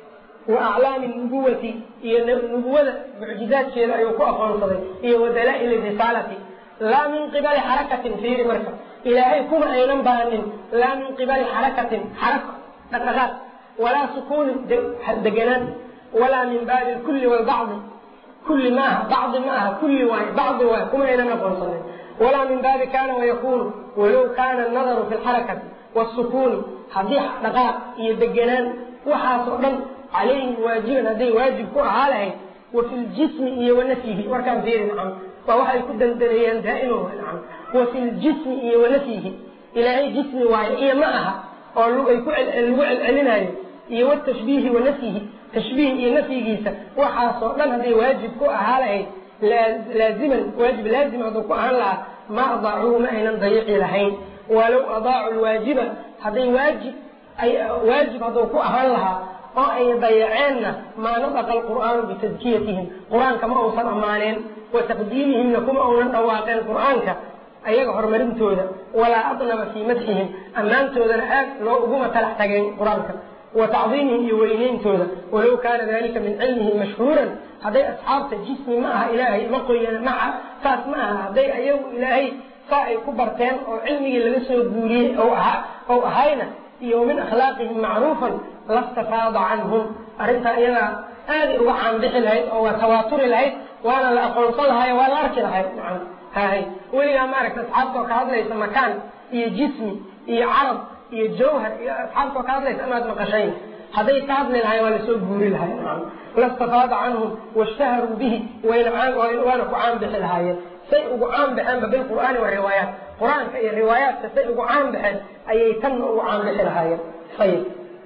وأعلام النبوة هي النبوة معجزات شيء يوكو أقونصنين هي ودلائل الرسالة لا من قبل حركة في مركب إلهي كما أولم برانين لا من قبل حركة دقات ولا سكون دجنان ولا من باب الكل والبعض كل ما بعض ما كل واحد بعض واحد كما إنما قلنا ولا من باب كان ويكون ولو كان النظر في الحركة والسكون حديح دقاء يدجنان وحاصلا عليه واجبا هذه واجب كعاله وفي الجسم ونفيه وكان فيه نعم فواحد يكون دليل دائما نعم وفي الجسم ونفيه إلى أي جسم واحد معها أو يكون العناية والتشبيه ونفيه تشبيه نفيه وحاصل لنا هذه واجب كعاله لازما واجب لازم أضيق عنها ما أضاعوه ما هنا ضيق لهين ولو أضاعوا الواجب هذا واجب أي واجب أضيق عنها أي ضيعنا ما نطق القرآن بتزكيتهم قرآن كما أوصل أمانين وتقديمهم لكم أولا أواقع القرآن أيها مرمتودا ولا أطلب في مدحهم أمانتودا الآن لو أقوم تلحتقين قرآن وتعظيمهم يوينين تودا ولو كان ذلك من علمه مشهورا هذي أصحاب الجسم معها إلهي مقويا معها فاس معها هذي أيو إلهي فائي كبرتين أو علمي اللي لسه بوريه أو أهينا ومن أخلاقهم معروفا لاستفاض عنهم أرنتا إلى هذه وعن بحلها أو تواتر لها وأنا لا أقول صلها ولا أركي لها هاي ولي أمارك أصحابك هذا ليس مكان جسمي عرض جوهر أصحابك هذا ليس أماد مقشين هذا يتعب للهاي ولا سوء بوري الهاي لاستفاض عنهم واشتهروا به وأنا عام بحلها سيء عام بحن بالقرآن والروايات قرآن في الروايات سيء عام بحن أي تنو عام بحلها طيب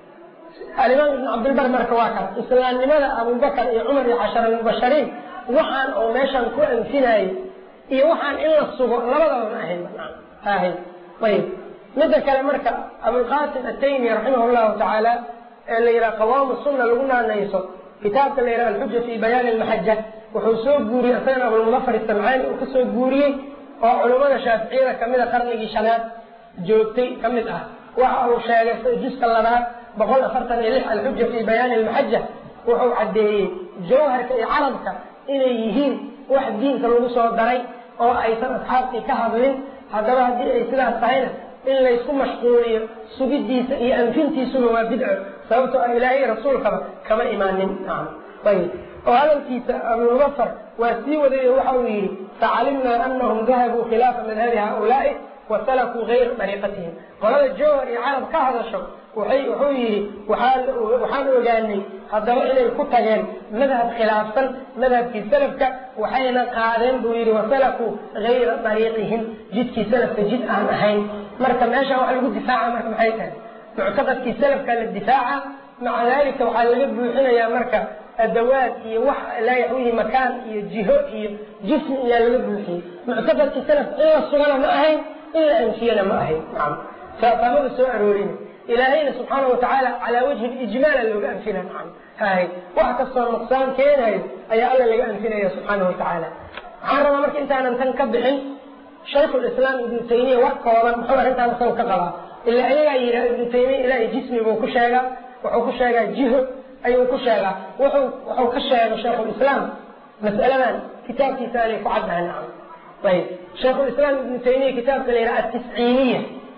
الإمام ابن عبد البر مركواكر إسلام لماذا أبو بكر عمر 10 المبشرين وحان أو ماشان كون فيناي وحان إلا الصغر لبدا من أهل هاي طيب ماذا كلام مركب أبو القاسم التيمي رحمه الله تعالى اللي يرى قوام السنة لقلنا أن يصد كتاب اللي يرى الحجة في بيان المحجة وحسوب جوري أثناء أبو المظفر السمعاني وحسوب جوري وعلماء شافعية كمدة قرني شنات جوبتي كمدة وحاو شاقة جزء اللبات بقول أفرطن إليه الحجة في بيان المحجة وحو عديه جوهر عربك إليهين واحد دين كالوصول الدري أو أيضا أصحابتي كهضلين هذا هذه أي سلاح صحيحة إلا يكون مشغولية سجدي أنفنتي سنوا بدع سوت إلهي رسولك كما إيمان نعم طيب وهذا الكتاب أبو المظفر وسيوة ذي وحويه فعلمنا أنهم ذهبوا خلاف مذهب هؤلاء وسلكوا غير طريقتهم وهذا الجوهر عرب كهذا الشر وحويه وحال وجاني هذا إلى الكتاب مذهب خلافا مذهب في سلفك وحين قادم بوير وسلكوا غير طريقهم جد في سلف جد أهم أهين مركب عشاء وحلقوا الدفاع مركب حيثا معتقد في سلف كان الدفاع مع ذلك وحال يبدو حين يا مركب الدوات لا يحويه مكان جهة جسم إلى يبدو معتقد في سلف إلا الصغيرة ما أهين إلا أنسينا ما أهين نعم فما بسوء رورين إلهينا سبحانه وتعالى على وجه الإجمال اللي لقى أنفنا نعم هاي وحكى النقصان كين هاي أي الله اللي لقى أنفنا سبحانه وتعالى عرض مرك أنت أنا تنكبحن شيخ الإسلام ابن تيمية وقع ولا محور أنت أنا سوى كقلا إلا أي ابن تيمية إلى جسمي وكشاجة وكشاجة جهة أي وكشاجة وكشاجة شيخ الإسلام مسألة من كتاب ثاني فعدها نعم طيب شيخ الإسلام ابن تيمية كتاب كليرة التسعينية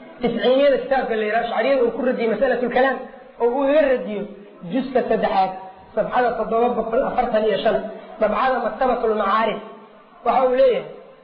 كتاب كليرة أشعرية وكل دي مسألة الكلام أو يردي جزء التدحات سبحانه تضرب في الأفرطة ليشن ببعاد مكتبة المعارف وحوليه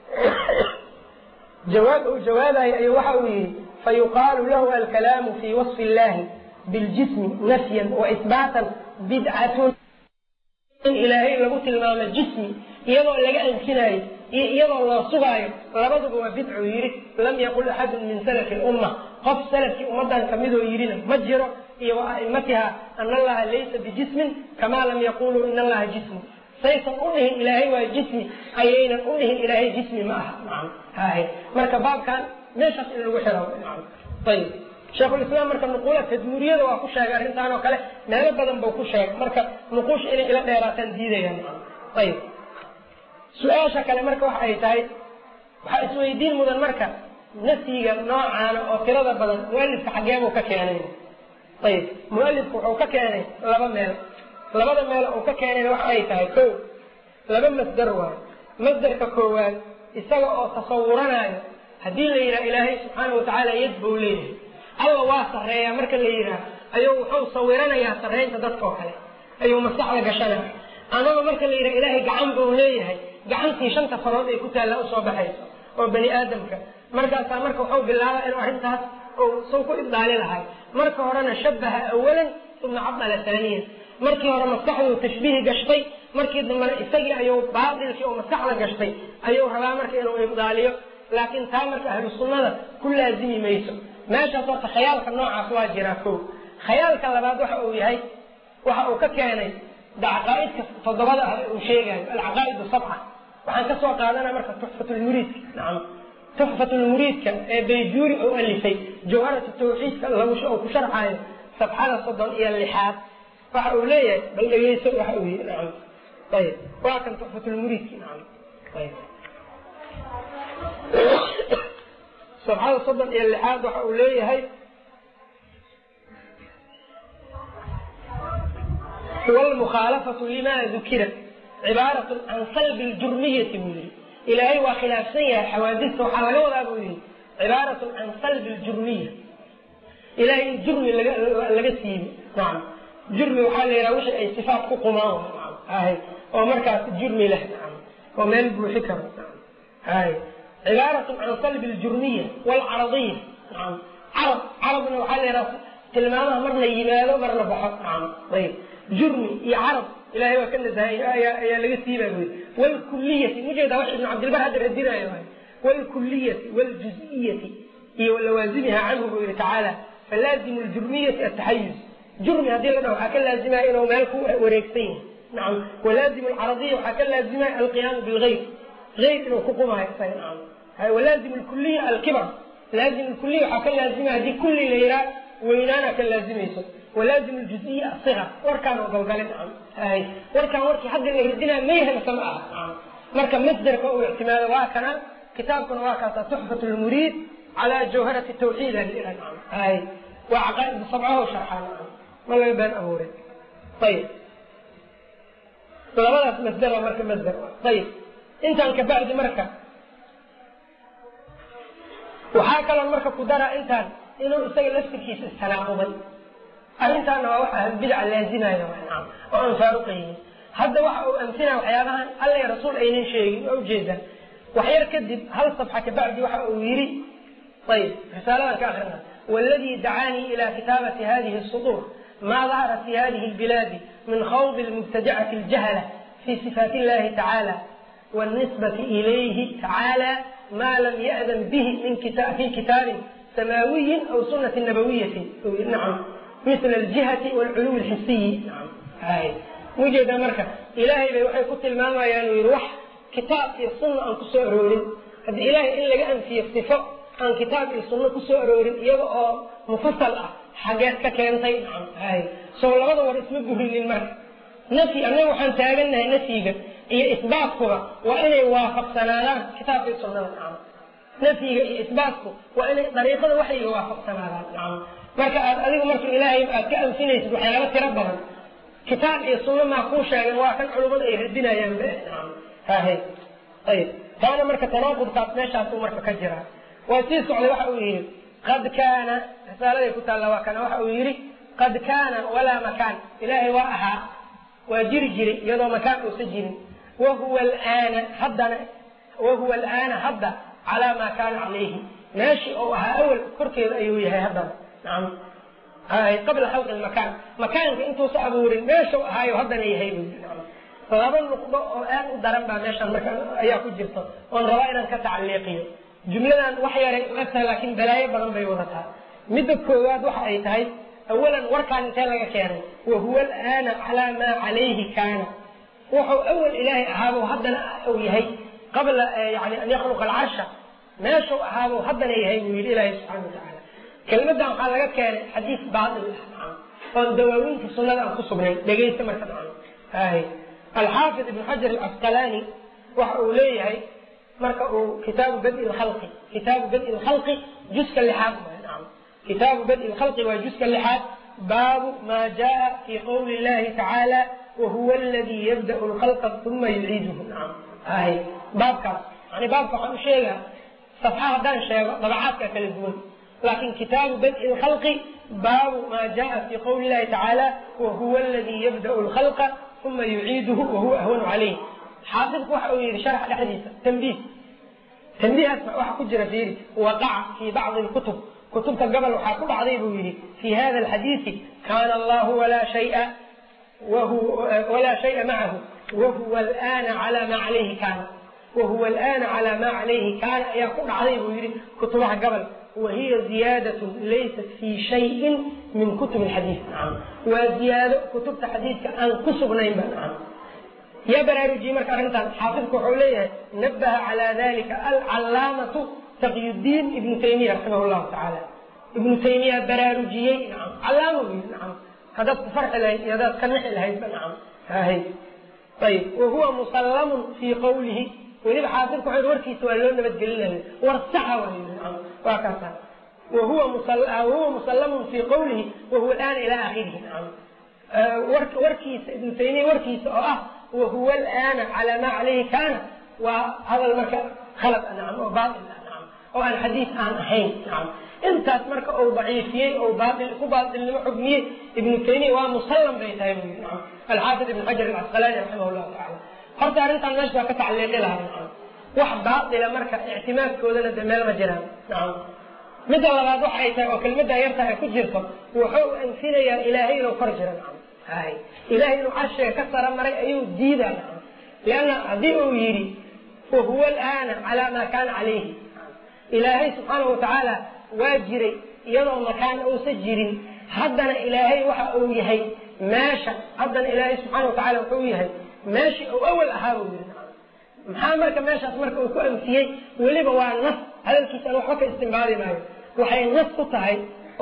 جواب أي وحوي فيقال له الكلام في وصف الله بالجسم نفيا وإثباتا بدعة إلهي لقلت المام الجسم يضع لقاء انسناي يضع الله صغير لبضب وبدع يريد لم يقل أحد من سلف الأمة قف سلف أمضا كمده يريد مجرى وأئمتها أن الله ليس بجسم كما لم يقولوا إن الله جسم سيسا أنه إلهي وجسمي أيين أنه إلهي جسمي معها نعم هاي مركب باب كان ما شخص إلا وحره نعم طيب sheekhulislaam marka nuquula tadmuuriyada waa ku sheegay arrintaan oo kale meelo badan buu ku sheegay marka nuquusha inay ila dheeraataan diidayaan. ayib su-aasha kale marka waxa ay tahay waxaa isweydiin mudan marka nafyiga noocaana oo tirada badan mualifka xageebuu ka keenay? ayib mualifku wuxuu ka keenay laba meel. labada meel uu ka keenayna waxa ay tahay ko laba masdar waayo. masdarka koowaad isaga oo tasawuranayo haddii la yidhaha ilaahay subxaana watacaala yad buu leeyahay alla waa sarreeyaa marka la yidhaah ayuu wuxuu sawiranayaa sarreynta dadka oo kale ayuu maskaxda gashanaya. amaba marka la yidhaha ilaahay gacan buu leeyahay gacantii 5 farood ay ku taalla usoo baxayso oo bani aadamka markaasaa marka wuxuu bilaabaa inuu arrintaas soo ku ibdaali lahay. marka horena shabaha awalan uma cadala taaniyan. markii hore maskaxduu tashbiihi gashtay markii dambena isagii ayuu baatilkii oo maskaxda gashtay ayuu rabaa marka inuu ibdaaliyo. laakiin taa marka ahlu sunnada ku laazimi mayso. meeshaas horta khayaalka noocaas waa jiraa ko. khayaalka labaad waxa uu yahay waxa uu ka keenay caqaa'idka 7 ah uu sheegayo alcaqaa'id 7. waxaan ka soo qaadanaa marka tuxfatulmuriidka. nacam tuxfatulmuriidka ee bayjuuri oo alifay jawharatu tawxiidka uu ku sharxaayo safxada 36 waxa uu leeyahay bal dhegeyso waxa uu yidhi. nacam ayib waa kan tuxfatulmuriidki. nacam ayib safxada 36 waxa uu leeyahay والمخالفة لما ذكر عبارة عن سلب الجرمية منه. إلهي وخلاف سيئة حوادثه وحاله ولا أبوه عبارة عن سلب الجرمية. إلهي الجرم اللي قسيم. نعم جرم وحال يراوش أي صفات قماه. نعم هاي ومركز الجرم له. نعم ومن بحكم. نعم هاي عبارة عن سلب الجرمية والعرضية. نعم عرضنا وحال يراوش تلمامها مرنا يماله مرنا بحق. نعم طيب جرمي يا عرب إلهي وكان زي يا لقيتيبه والكلية مجد واحد ابن عبد البر هذا ردنا يا والكلية والجزئية هي ولوازمها عنه تعالى فلازم الجرمية التحيز. جرمي هذه لنا وحكى لازمها إنه مالك وريكسين. نعم ولازم العرضية وحكى لازمها القيام بالغيب غير إنه حكومها يكفي. نعم هاي ولازم الكلية الكبر لازم الكلية وحكى لازمها دي كل ليلة وينانا كان لازم يسوي ولازم الجزئية الصغر وركان وقلقلت. هاي وركان وركي حد اللي ردنا ما يهم سماعها. مركب مصدر واعتماد واكنا كتابكم واكنا تحفة المريد على جوهرة التوحيد هذه. هاي وعقائد 7 وشرحها ما لا يبان أموره. طيب طلبات مصدر ومركب مصدر. طيب انت انك بعد مركب وحاكى المركب قدرة انت انه يستقل نفسك كيس التناقض. arrintaana waa waxa bidca laazimaya. nacam oo aan faaruqaynin. hadda waxa uu amsinaa waxyaabahan alla iyo rasuul aynan sheegin oo ujeeda wax yar kadib hal safxa ka bacdi waxa uu yidhi ayib risaaladan ka akhrina والذي دعاني إلى كتابة هذه السطور ما ظهر في هذه البلاد من خوض المبتدعة الجهلة في صفات الله تعالى والنسبة إليه تعالى ما لم يأذن به من في كتاب سماوي أو سنة نبوية. نعم مثل الجهة والعلوم الحسية. نعم هاي وجد مركب إلهي بيوحي كتل الماما يعني يروح كتاب في السنة أن كسؤرورين هذا إلهي إلا جاء في الصفة عن كتاب في السنة كسؤرورين يبقى مفصل حاجات ككينتين. نعم هاي سؤال هذا ورسمه للمركب نفي أنه وحن تابلنا نفيجة هي إثباتكم وإن يوافق سنانا كتاب في السنة. نعم نفي إثباتكم وإن طريقة وحي يوافق سنانا. نعم marka aad adigu marka ilaahay aad ka anfinaysid waxyaalo tiro badan kitaab iyo sunno ma ku sheegay waa kan culimada ay radinayaan. haahay ayib taana marka tanaaqudkaas meeshaas uu marka ka jira waa sii socday waxa uu yidhi qad kaana risaalada ku taalla waa kana waxa uu yidhi qad kaana walaa makaan ilaahay waa ahaa waa jiri jiray iyadoo makaan uusan jirin wahuwa al'aana hadda calaa maa kaana calayhi meeshii uu ahaa awal korkeeda ayuu yahay haddana. نعم هاي قبل خلق المكان مكانك انتو سأبورين ماشو هاي وهدنا يهيبوا. نعم فهذا النقطة الآن ضربها ماشا المكان أياكو جبتا وان رواينا كتعليقية جملة وحيا رأيتها لكن بلايا بغن بيوضتها مدى كواد وحيتها أولا وركان تلقى كان وهو الآن على ما عليه كان وحو أول إلهي أهابه وهدنا أو يهي قبل يعني أن يخلق العرش ماشو أهابه وهدنا يهيبوا إلهي سبحانه وتعالى كلمة قال لك كان حديث باطل والدواوين في السنة أن تصبني لقيت مركز هاي الحافظ ابن حجر العسقلاني وحوليه هاي مركز كتاب بدء الخلق كتاب بدء الخلق جزء اللحاف نعم كتاب بدء الخلق وجزء اللحاف باب ما جاء في قول الله تعالى وهو الذي يبدأ الخلق ثم يعيده نعم هاي باب كاس يعني باب كاس شيء صفحة دان شيء طبعات كالدون لكن كتاب بدء الخلق باب ما جاء في قول الله تعالى وهو الذي يبدأ الخلق ثم يعيده وهو أهون عليه حافظ وحوي شرح الحديث تنبيه أسمع وحكو جرفيري وقع في بعض الكتب قبل وحكو بعضيه في هذا الحديث كان الله ولا شيء معه وهو الآن على ما عليه كان وهو الآن على ما عليه كان يقول عليه كتبها قبل وهي زيادة ليست في شيء من كتب الحديث نعم وزيادة كتب حديث أن كسب نيمة نعم يا برارجي مرك أرنتان حافظك حوليه نبه على ذلك العلامة تقي الدين ابن تيمية رحمه الله تعالى ابن تيمية برارجي نعم علامة نعم هذا فرح له هذا كنح له نعم هاي طيب وهو مسلم في قوله ولي حافظك حول وركي سؤالون بتقلنا ورسحه نعم وكذا وهو مسلم في قوله وهو الآن إلى آخره نعم وركيس ابن تيمية وركيس وهو الآن على ما عليه كان وهذا المركب خلق نعم وباطل نعم أو الحديث عن حين نعم انت مركب أو ضعيفية أو باطل لمحكمية ابن تيمية ومسلم بيتهم نعم الحافظ ابن حجر العسقلاني رحمه الله تعالى حتى أنت النشبة كتعليق لها نعم واحد باطل مركب اعتماد كودنا دمال مجرام نعم مدى الله ضحيته وكلمة يرتاح كجركم وحو أنفنا يا إلهي لو فرجر نعم هاي إلهي نعشى كسر مري أيو جديدة نعم لأن عذيبه يري وهو الآن على ما كان عليه إلهي سبحانه وتعالى واجري يضع مكان أو سجر حدنا إلهي وحأويهي ماشى حدنا إلهي سبحانه وتعالى وحأويهي ماشي أو أول أهاوي محامرك ماشي أسمرك وكو أمسيي وليبا waa nas hadalkiisa waxba ka isticmaali maayo waxay nas ku tahay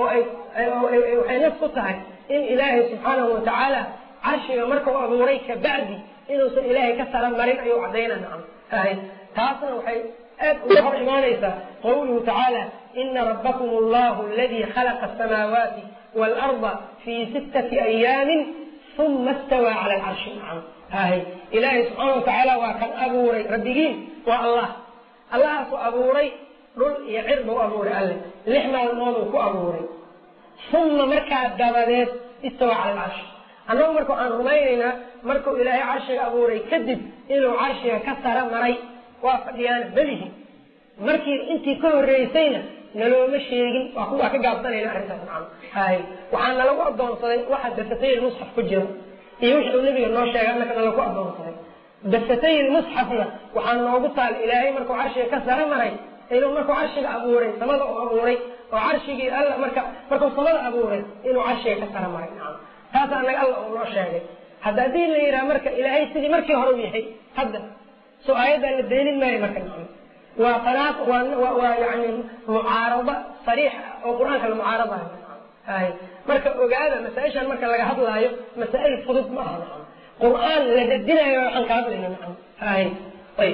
waxay nas ku tahay in ilaahay subxaanahu wa tacaala carshiga marka uu abuuray ka bacdi inuusan ilaahay ka sara marin ayuu caddaynaa taasna waxay aad uga hor imaanaysaa qawluhu tacaala ina rabbakum allahu alladii khalaqa asamaawaati waalarda fii 6 ayaamin uma istawaa cala alcarshi ilaahay subxaanahu wa tacaala waa kan abuuray rabbigiin waa allah allahaasuu abuuray dhul iyo cir buu abuuray alle 6 maalmooduu ku abuuray uma markaa dabadeed istawa cala alcarshi annagu marka waxaan rumaynaynaa markuu ilaahay carshiga abuuray kadib inuu carshiga ka sara maray waa fadhiyaan belihi markii intii ka horreysayna nalooma sheegin waa kuwaa ka gaabsanayna arrintaas macana waxaa nalagu addoonsaday waxa dafatay musxaf ku jiro iyo wixii uu nabiga noo sheegay annaka nalagu addoonsaday dafatay musxafna waxaa noogu taal ilaahay markuu carshiga ka sara maray inuu markuu carshiga abuuray samada uu abuuray oo carshigii alla markuu samada abuuray inuu carshiga ka sara maray taas annaga alla uu noo sheegay hadda haddii la yidhaha marka ilaahay sidii markii hore u yahay hadda soo aayaddan la beenin maayo marka waa qanaaq waa yani mucaarada sariixa oo qur-aanka la mucaaradayo marka ogaada masaa-ishan marka laga hadlaayo masaa'il fudud ma aha qur'aan la dadinayo waxaan ka hadlayna ayib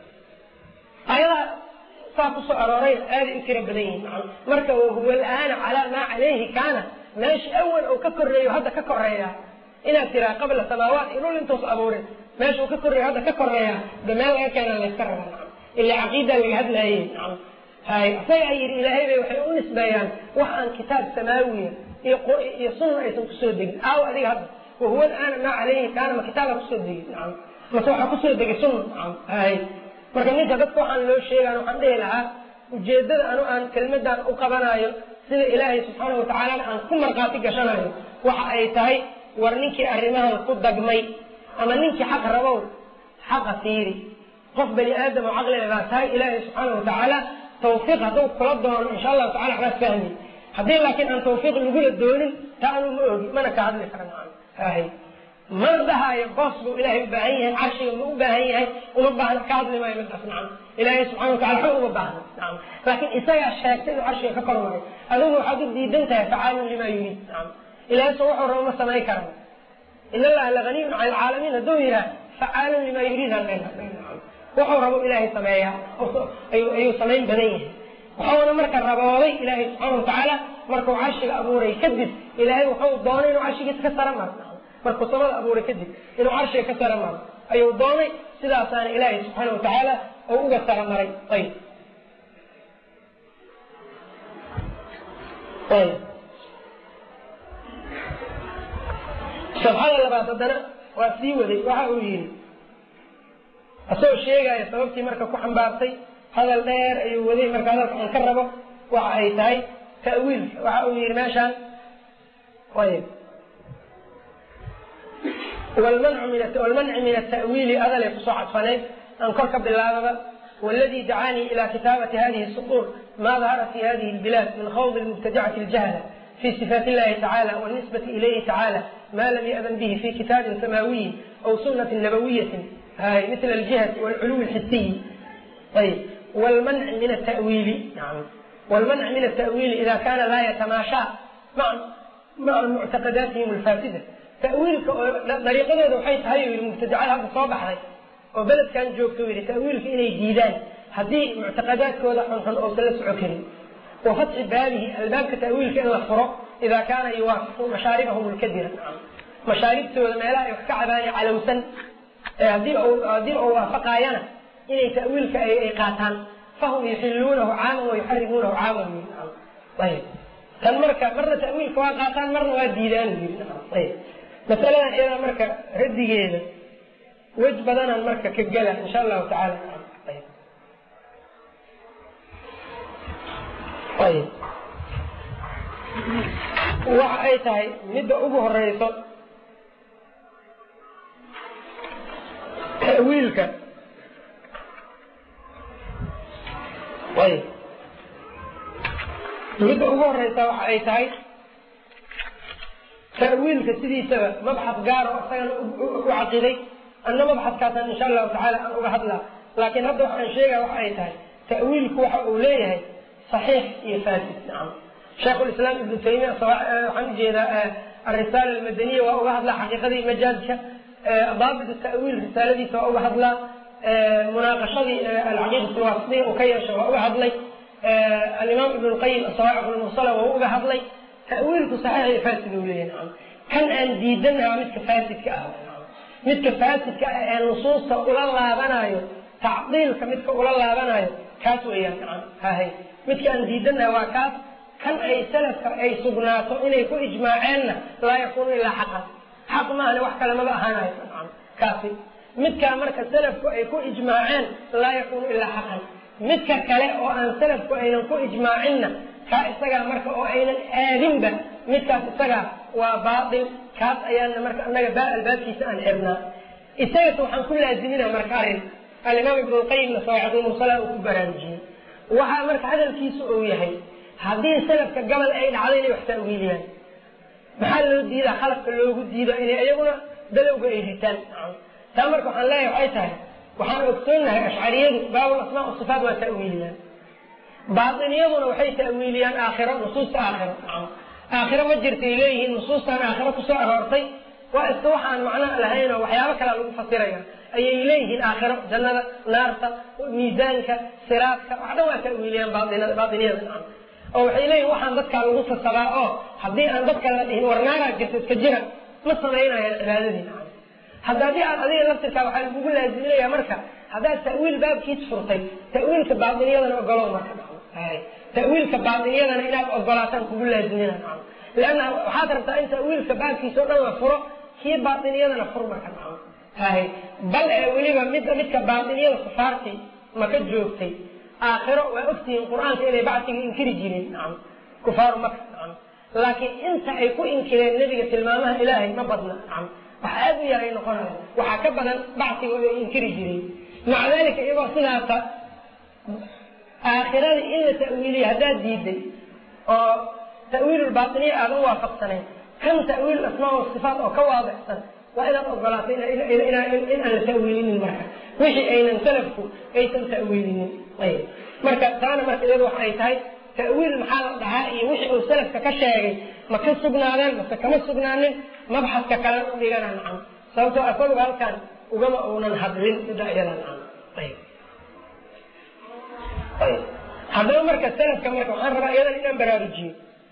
ayadaha saa ku soo arooray aad u tiro badan yihiin marka huwa al'aana calaa maa calayhi kaana meesha awal uu ka korreeyo hadda ka korreeya inaad tiraa qabla samaawaat inuu intuus abuurin meesha uu ka korreeyo hadda ka korreeya dameel laga keena layska rabaa ilaa caqiida laga hadlaayey isaga ay yidhi ilaahay bay waxay u nisbeeyaan wax aan kitaab samaawiya iyo sunna aysan kusoo degin aaw adiga hadda wahuwa al'aana maa calayhi kaana ma kitaaba kusoo degin mase waxaa kusoo degay sunna marka ninka dadka waxaan loo sheegaan waxaan dhihi lahaa ujeeddada anu aan kelmadan u qabanayo sida ilaahay subxaanahu watacaalana aan ku markhaati gashanayo waxa ay tahay war ninkii arrimahan ku dagmay ama ninkii xaq rabow xaqa fiiri qof bani aadam oo caqliga baa tahay ilaahay subxaanahu watacaala tawfiiq hadduu kula doono insha allahu tacala waxbaa fahmi haddii laakiin aan tawfiiq lagula doonin taa anuu ma ogi mana ka hadli kara mana dhahaayo boos buu ilaahay u baahan yahay carshiga ma u baahan yahay uma baahna ka hadli maayo midaas ilaahay subxana watacala waxba uma baahna nacam laakiin isagaa sheegtay inuu carshiga ka kor maray adigu waxaad u diidan tahay facaalun limaa yuriid nacam ilaahay soo wuxuu rabo ma samayn karana in allaha laganiyun cala alcaalamiin hadduu yidhaah facaalun limaa yuriid wuxuu rabo ilaahay sameeyaa ayuu samayn badan yahay wuxuuna marka rabooday ilaahay subxaana watacaala markuu carshiga abuuray kadib ilaahay wuxuu doonay inuu carshigiisa ka sara maro markuu samada abuuray kadib inuu carshiga ka sara maro ayuu doonay sidaasaana ilaahay subxaana watacaala oo uga sara maray ayb sabxada labaad haddana waa sii waday waxa uu yidhi asagoo sheegaya sababtii marka ku xambaartay hadal dheer ayuu waday marka hadalka aan ka rabo waxa ay tahay ta'wiilka waxa uu yidhi meeshaan ayb والمنع من التأويل أذل يقصع عطفانين أنكر بالله والذي دعاني إلى كتابة هذه السطور ما ظهر في هذه البلاد من خوض المبتدعة الجهلة في صفات الله تعالى والنسبة إليه تعالى ما لم يأذن به في كتاب سماوي أو سنة نبوية هاي مثل الجهة والعلو الحسي طيب والمنع من التأويل نعم والمنع من التأويل إذا كان لا يتماشى مع معتقداتهم الفاسدة تأويلك طريقة وحيث هاي المبتدعات هذا صابح هاي وبلد كان جوك تويري تأويلك إلي جيدان هذه معتقدات كودا حنحن أو تلسع كريم وفتح بابه الباب كتأويلك إلى الفرق إذا كان يوافق مشاربهم الكدرة مشارب سوى ما لا يحكى باني على وسن هذه أو وافقايانا إلي تأويلك أي قاتان فهم يحلونه عاما ويحرمونه عاما طيب كان مرة تأويلك وقاتان مرة واديدان طيب مسألة إذا مركة ردي جيدة وجب بدنا المركة كجلة إن شاء الله تعالى طيب وحيتها نبدأ أبوه الرئيس تأويلك طيب نبدأ أبوه الرئيس وحيتها تأويلك سيدي سبب مبحث قار وعقيدي أنه مبحث كاتن إن شاء الله تعالى أبحث له لكن هذا عن شيء وحيته تأويلك وحوليه صحيح يفاسد نعم شيخ الإسلام ابن تيمية عن جيدا الرسالة المدنية وأبحث له حقيقة مجازك ضابط التأويل الرسالة دي سواء أبحث له مناقشة العقيدة الواسطية وكيش وأبحث له الإمام ابن القيم الصواعق المرسلة وأبحث له تأويلك صحيح يفاسد وليه نعم كان أن ديدنها مثل فاسد كأهل مثل فاسد كأهل النصوص تقول الله بنايو تعطيلك مثل قول الله بنايو كاتو إياه نعم هاي مثل أن ديدنها وكات كان أي سلف أي سبناته إنه يكون إجماعنا لا يكون إلا حقا حق ما أنا وحكا لما بقى هنا نعم كافي مثل أمرك سلف يكون إجماعان لا يكون إلا حقا مثل كلاء وأن سلف يكون إجماعنا كإسقى مركب أو أين آدم به مثل إسقى وباطل كاس أيان مركب أنك باء الباب كيس أن حبنا إسقى سبحان كل الزمين مركارين الإمام ابن القيم صواعق المرسلة وكبرانجين وها مركب هذا الكيس أويهي هذه السلف كقبل أين علينا يحتويلها محل الديدة خلق اللي الديدة إلى أيقنا دلوق إيجتان تامرك وحن لا يعيتها وحن أكتنها أشعريين باب الأسماء والصفات والتأويلها باطنيضنا وحي تأويليان آخرة نصوص آخرة آخرة مجرت إليه النصوص آخرة كسوء أغرطي وإستوحى عن معنى لهينا وحيابك لا مفسرين أي إليه الآخرة جنة نارة ميزانك سراتك وحدوا تأويليان باطنيضنا أو إليه وحن ذكر الغصة السباء حدي أن ذكر الذين ورنارا جرت تسجرها مصرين يا العبادين هذا دي هذه نفسك وحال بقول لها زميلي يا مركب هذا تأويل باب كيس فرطي تأويل كبعضنيضنا وقالوا مركب تأويل كبعضنيضنا إلى أقبلاتان كبول لها زميلنا لأن حاضرت أن تأويل كباب كيس وفرق هي بعضنيضنا فرق مركب بل أوليبا مثل كبعضنيضنا كفارتي ما كجوبتي آخرة وأفتي القرآن إلى بعثي إنكري جيلين نعم كفار مكة نعم لكن أنت يكون إنكري النبي تلمامها إلهي ما بدنا نعم وحاذو يرى نقولها وحكبنا بعثي إنكري جيلين مع ذلك إذا صنعت آخرة إلا تأويلي هداد ديدي تأويل الباطنية هذا وافق سنين كم تأويل الأسماء والصفات أو كواضح سنة وإذا أقبلت إن أنا تأويلين المركة وحي أين سلفوا أيتم تأويلين طيب مركة ثاني مركة يدو حيتاي تأويل المحال الضحائي وحي أو سلف كشاعي ما كسبنا لنا بس كما سبنا لنا مبحث ككلام لنا نعم سوف أقول هل كان وجمع وننحضرين دائرة نعم طيب هذا مركز السلف كما يقول عن رأينا الإمام براروجي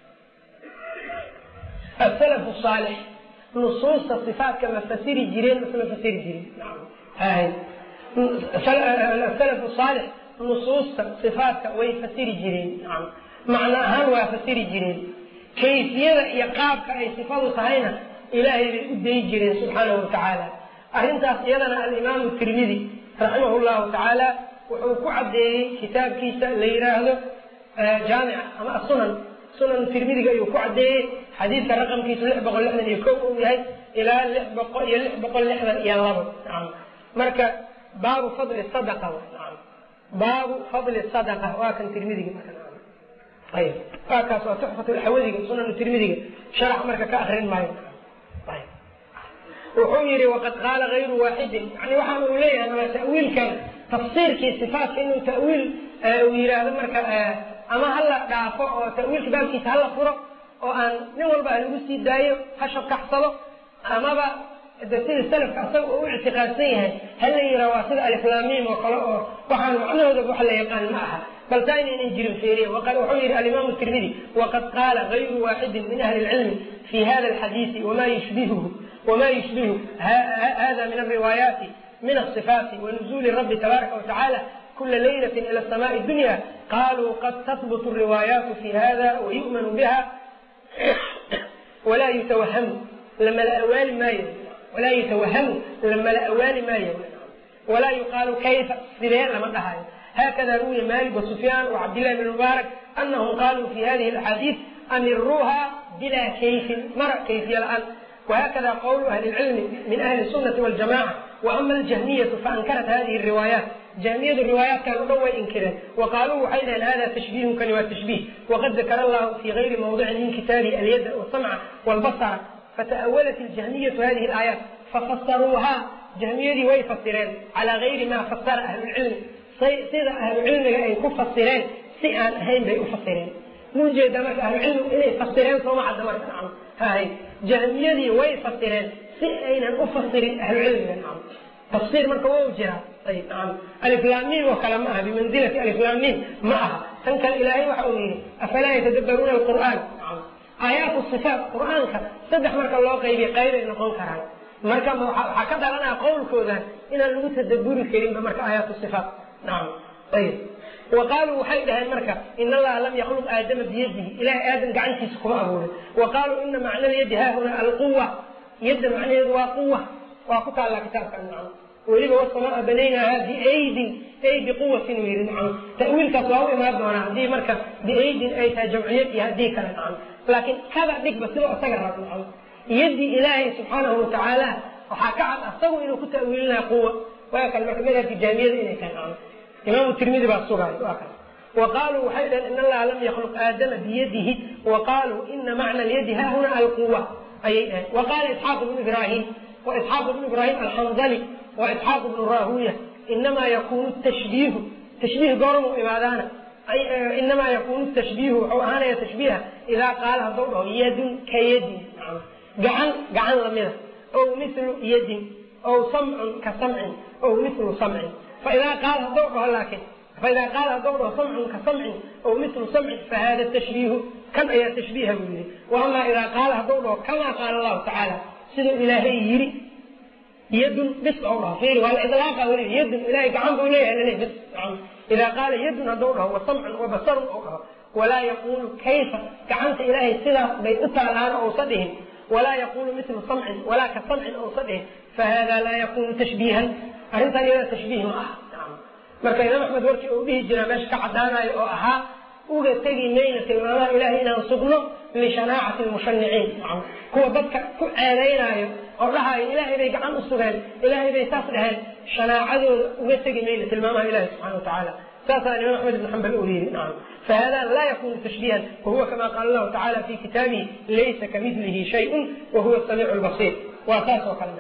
السلف الصالح نصوص الصفات كما فسير جيرين مثل فسير جيرين نعم هاي السلف الصالح نصوص صفات ويفسير جيرين نعم معناها هو فسير جيرين كيفية يقابك أي صفات صحيحة إلهي بأدي جيرين سبحانه وتعالى أهنت أصيادنا الإمام الترمذي رحمه الله تعالى وحوكو عبدي كتاب كيسا ليراهده جامعة أما السنن سنن الترمذي يوكو عبدي حديث رقم كيسا لحبقل لحنا يكوكو بهاي إلى لحبقل لحنا يلابو نعم مركا باب فضل الصدقة نعم باب فضل الصدقة واكن الترمذي مثلا طيب فاكاس وتحفة الحوذي سنن الترمذي شرح مركا كأخرين مايو طيب وحميري وقد قال غير واحد يعني وحنا إليه أنا تأويل كان تفسير كي صفات إنه تأويل ويرى مركا أما هلا دافع تأويل كباب كيس هلا فرق وأن نقول بقى المسجد داير حشب كحصله أما بقى الدستير السلف كحصله واعتقاديه هل يرى واسد الإسلاميين وقالوا وحنا معناه هذا بحل يقال معها بل تاني نجرم فيه وقال وحميري الإمام الترمذي وقد قال غير واحد من أهل العلم في هذا الحديث وما يشبهه هذا من الروايات من الصفات ونزول الرب تبارك وتعالى كل ليلة إلى السماء الدنيا قالوا قد تثبت الروايات في هذا ويؤمن بها ولا يتوهم لما الأوان ما يوم ولا يتوهم لما الأوان ما يوم ولا يقال كيف سريان لما نهاية هكذا روي مالك وسفيان وعبد الله بن المبارك أنهم قالوا في هذه الحديث أمروها بلا كيف مرء كيفية الآن وهكذا قول أهل العلم من أهل السنة والجماعة وأما الجهمية فأنكرت هذه الروايات جهمية الروايات كانوا روى إنكرا وقالوا حيث هذا تشبيه كلمة تشبيه وقد ذكر الله في غير موضع من كتابه اليد والسمع والبصر فتأولت الجهمية هذه الآيات ففسروها جهمية ويفسرين على غير ما فسر أهل العلم سيد أهل العلم أي كفسرين سيئان هين بيفسرين نوجد دمك أهل العلم إليه فسرين ثم عد دمك نعم هاي جهمية ويفسرين سيئين أفسر أهل العلم نعم تفسير من كوجها طيب نعم ألف لام ميم وكلامها بمنزلة ألف لام ميم معها تنكر الإلهي وحوله أفلا يتدبرون القرآن نعم آيات الصفات قرآن صدق مرك الله قيبي قيبي نقول كرام مرك حكذا لنا قول كذا إن المتدبر الكريم بمرك آيات الصفات نعم طيب وقالوا حيدها المركة إن الله لم يخلق آدم بيده إله آدم قعنتي سكما أبوه وقالوا إن معنى اليد ها هنا القوة يد معنى اليد وقوة وقفت على كتاب نعم ولما والسماء بنيناها بأيدي قوة ويرد نعم تأويل كصواوي ما أبدونا دي مركة بأيدي أي جمعيتها دي كانت نعم لكن هذا ديك بس لو أستقرت نعم يدي إلهي سبحانه وتعالى وحكى عن أصدقوا إنه كنت أقول لنا قوة ويكن المركبة في جامعة إنه كان نعم إمام الترمذي بالصغار وقالوا حيث إن الله لم يخلق آدم بيده وقالوا إن معنى اليد ها هنا القوة أي وقال إسحاق بن إبراهيم وإسحاق بن إبراهيم الحنظلي وإسحاق بن راهوية إنما يكون تشبيه قرم إبادانا أي إنما يكون التشبيه أو أنا تشبيه إذا قال هذا يد كيد قعن لمنه أو مثل يد أو سمع كسمع أو مثل سمع فإذا قال هذا سمع كسمع أو مثل سمع فهذا التشبيه كم أي تشبيه منه وأما إذا قال هذا كما قال الله تعالى سيد إلهي يري يد بس أوره فيه والإطلاق أولي يد إلهي قعن إليه بس إذا قال يد هذا وسمع وبصر أوره ولا يقول كيف كعنت إلهي سيدا بيئتها الآن أوصدهم ولا يقول مثل سمع ولا كسمع أوصده فهذا لا يكون تشبيها أنت لا تشبيه معه marka Imam Ahmed warkii uu dhihi jiray meesha ka cadaanayo oo ahaa uga tagi meeyna tilmaamaha Ilaahay inaan sugno li shanaa'ati al-mushanni'in kuwa dadka ku ceelaynayo oo dhahayo Ilaahay bay gacan u sugeen Ilaahay bay taas dhahan shanaa'adooda uga tagi meeyna tilmaamaha Ilaahay subhanahu wa ta'ala ساسا الإمام أحمد بن حنبل أوليه نعم فهذا لا يكون تشبيها وهو كما قال الله تعالى في كتابه ليس كمثله شيء وهو السميع البصير وأساسه قال نعم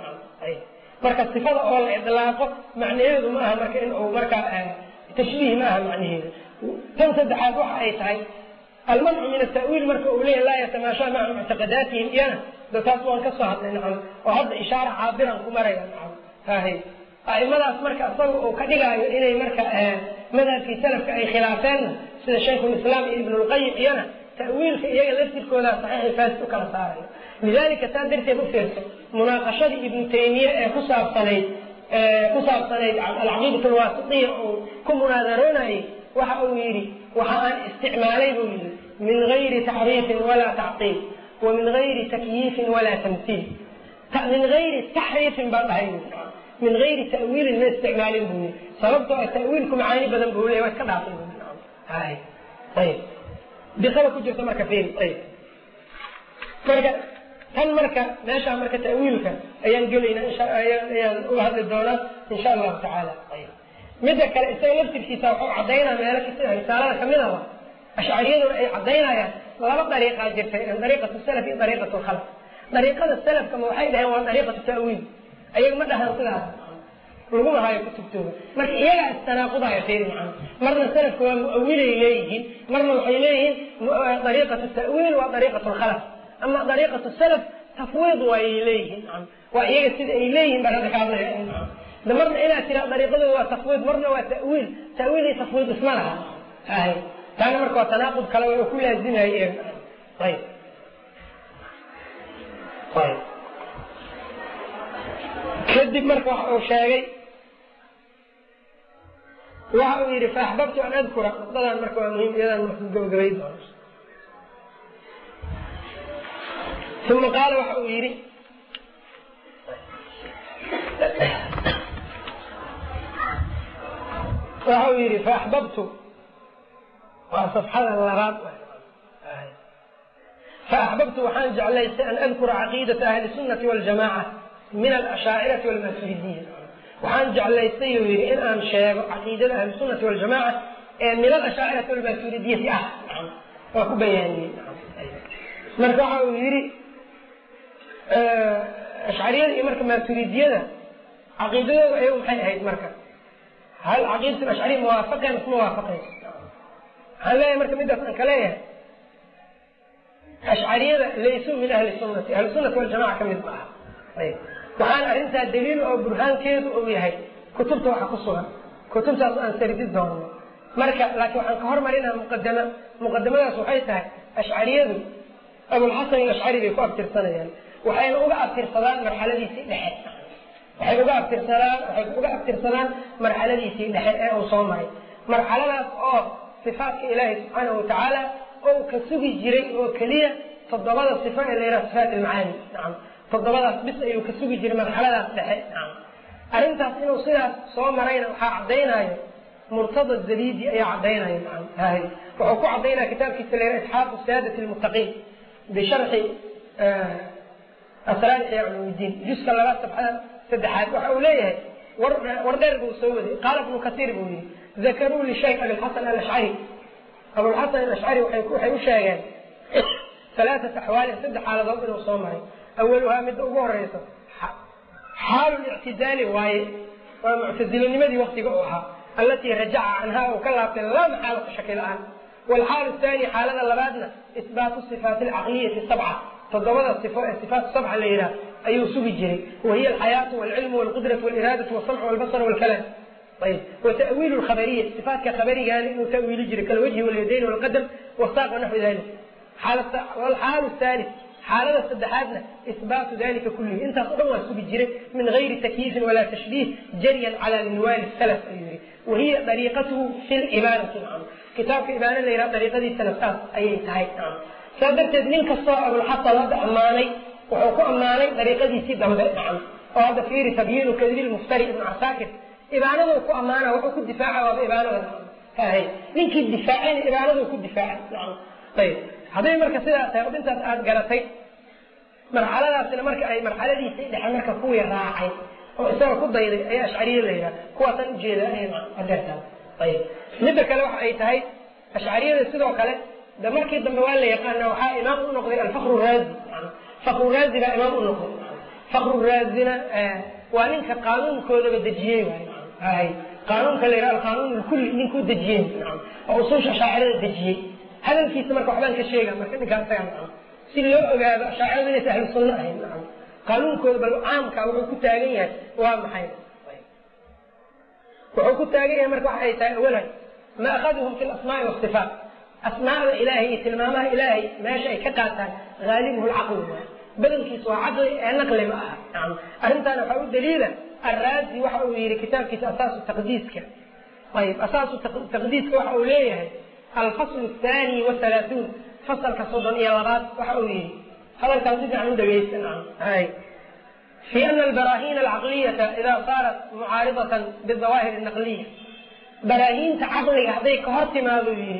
marka sifada oo la idlaaqo macnaheedu ma aha marka in uu marka tashbiih ma aha macnaheedu tan saddexaad waxa ay tahay almancu min ata'wiil marka uu leeyahay laa yatamaashaa maca muctaqadaatihim iyana taas waan ka soo hadlay nacam oo hadda ishaara caabiran ku maraya nacam hahay a'imadaas marka asaga uu ka dhigaayo inay marka madhabkii salafka ay khilaafeenna sida shaykhulislaam iyo ibnulqayim iyana ta'wiilka iyaga laftirkooda saxiixi faasid u kala saarayo lidalika taa darteed u fiirso munaaqashadii ibnu taymiye ee ku saabsanayd alcaqiidat alwaasitiya oo ku munaadaroonayay waxa uu yidhi waxa aan isticmaalay buu yidhi min gayri taxriifin walaa tactiil wa min gayri takyiifin walaa tamsiil min gayri taxriifin baan dhahay min gayri ta'wiilin ma isticmaalin buu yidhi sababtoo ah ta'wiilku macaani badan buu leeyahay waa iska dhaafay buu hay ayib biqaba ku jirto marka fiiri ayib marka tan marka meeshaa marka ta'wiilka ayaan gelaynaa ayaan uga hadli doonaa insha allahu tacaala midda kale isaga laftirkiisa wuxuu caddaynaa meelo kasta risaalada kamid ahba ashcariyaduna ay caddaynayaan laba dariiqaa jirtay dariiqatu salaf iyo dariiqatu lkhalaf dariiqada salafka ma waxay dhaheen waa dariiqatu ta'wiil ayaga ma dhahan sidaas laguma hayo kutubtooda marka iyagaa istanaaqudaya fiiri macana marna salafka waa mu'awilay leeyihiin marna waxay leeyihiin dariiqatu ta'wiil waa dariiqatu lkhalaf ama dariiqatu salaf tafwiid waayay leeyihiin waa iyaga sida ay leeyihiin baan hadda ka hadlaya da marna inaad tiraa dariiqadooda waa tafwiid marna waa ta'wiil ta'wiil iyo tafwiid isma laha hay taana marka waa tanaaqud kale way ku laazimayeen ayib kadib marka waxa uu sheegay waxa uu yidhi faaxbabtu an adkura nuqdadan marka waa muhiim iyadaan marka gabagabay doono uma qaala waxa uu yidhi faaxbabtu waa safxada labaad faaxbabtu waxaan jeclaystay an adkura caqiidata ahli sunnati waljamaca min alashaacirati walmaturidiya waxaan jeclaystay uu yidhi in aan sheego caqiidada ahli sunnati waljamaca ee min alashaacirati walmaturidiyati ah waa ku bayaaniyey marka waxa uu yidhi ashcariyada iyo marka maturidiyada caqiidadooda ayagu maxay ahayd marka hal caqiidatu ashcariya muwaafaqeen isma waafaqeen waxaan leeyahay marka midaas aan ka leeyahay ashcariyada laysuu min ahli sunnati ahli sunnati waljamaca ka mid ma aha ayib waxaan arrintaa daliil oo burhaankeedu uu yahay kutubta waxa ku sugan kutubtaas aan sardi doono marka laakiin waxaan ka hormarinaa muqadamadaas waxay tahay ashcariyadu abulxasan alashcari bay ku abtirsanayaan waxayna uga abtirsadaan marxaladiisii dhexe waxay uga abtirsadaan marxaladiisii dhexe ee uu soo maray marxaladaas oo sifaatka ilaahi subxaanahu watacaala oo ka sugi jiray oo keliya 7 sifo ee la yidhaha sifaat almacaani nacam 7daas bis ayuu ka sugi jiray marxaladaas dhexe nacam arrintaas inuu sidaas soo marayna waxaa caddaynayo murtada zabidi ayaa caddaynaya nacam hay wuxuu ku caddaynaya kitaabkiisa la yidhaha isxaaqu saadati almuttaqiin bisharxi asraar ixyaa culuumudiin juska 2 safxada 3 waxa uu leeyahay war dheer buu soo waday qaala ibnu kasiir buu yidhi dakaruu lishaykh abilxasan alashcari abulxasan alashcari waxay u sheegeen 3 axwaalin 3 xaaladood inuu soo maray awaluhaa midda ugu horeyso xaalu lictidaali waaye waa muctazilanimadii waktiga u ahaa allatii rajaca canhaa uu ka laabtay laa maxaalata shaki la-aan waalxaalu thaani xaalada labaadna isbaatu sifaati alcaqliyati 7 sifo ee sifaat 7 la yidhaah ayuu sugi jiray wahiya alxayaatu walcilmu walqudratu waliraadatu walsamcu walbasar walkalaam ayib wata'wiilu lkhabariya sifaatka khabarigaana inuu ta'wiili jiray kalwajhi walyadayn walqadam wasaaq wanaxwi dalik walxaalu thalith xaalada saddexaadna isbaatu dalika kullihi intaas o dhan waa sugi jiray min gayri takyiifin walaa tashbiih jaryan calaa minwaali salaf ayuu yidhi wahiya dariiqatuhu fi libaanati nacam kitaabka ibaana la yidhaha dariiqadiisana saas ayay tahay nacam saa darteed nin kastoo abulxasan hadda ammaanay wuxuu ku ammaanay dariiqadiisii dambe nacam oo hadda fiiri tabyiinu kadri lmuftari ibnu casaakir ibaanaduu ku ammaana wuxuu ku difaaca waaba ibaanada nacam hahay ninkii difaacayna ibaanaduu ku difaacay nacam ayib hadday marka sidaas tahay odintaas aada garatay marxaladaasina marka ay marxaladiisii dhexe marka kuwii raacay oo isaga ku dayday ayaa ashcariyada la yidhaha kuwaasaan ujeeda adeertaan ayib midda kale waxa ay tahay ashcariyada sidoo kale de markii dambe waa la yaqaana waxaa imaam u noqday alfakru raazi fakru raazi baa imaam u noqday faqru raazina waa ninka qaanuunkoodaa dejiyey waay qaanuunka la yidhaha alqaanuun lkulli ninkuu dejiyey oo usuusha shaacirada dejiyey hadalkiisa marka waxbaan ka sheega marka ninkaa isaga si loo ogaado shaacirada inaysa ahlu sunno ahayn qaanuunkooda bal caamka wuxuu ku taagan yahay waa maxay wuxuu ku taagan yahay marka waxay tahay awalan ma akhaduhum fi lasmaai wasifaat asmaada ilaahay iyo tilmaamaha ilaahay meesha ay ka qaataan haalibuhu lcaqli badankiisa waa caqli ee naqli ma aha arrintaana waxaa u daliila arraazi waxa uu yihi kitaabkiisa asaasu taqdiiska ayb asaasu taqdiiska waxa uu leeyahay alfaslu athani wathalaathuun fasalka 32 waxa uu yihi hadalkaan si fiican u dhegaysan fi ana albarahin alcaqliyata ida saarat mucaaridatan bidawaahir naqliya baraahiinta caqliga hadday ka hor timaado yihi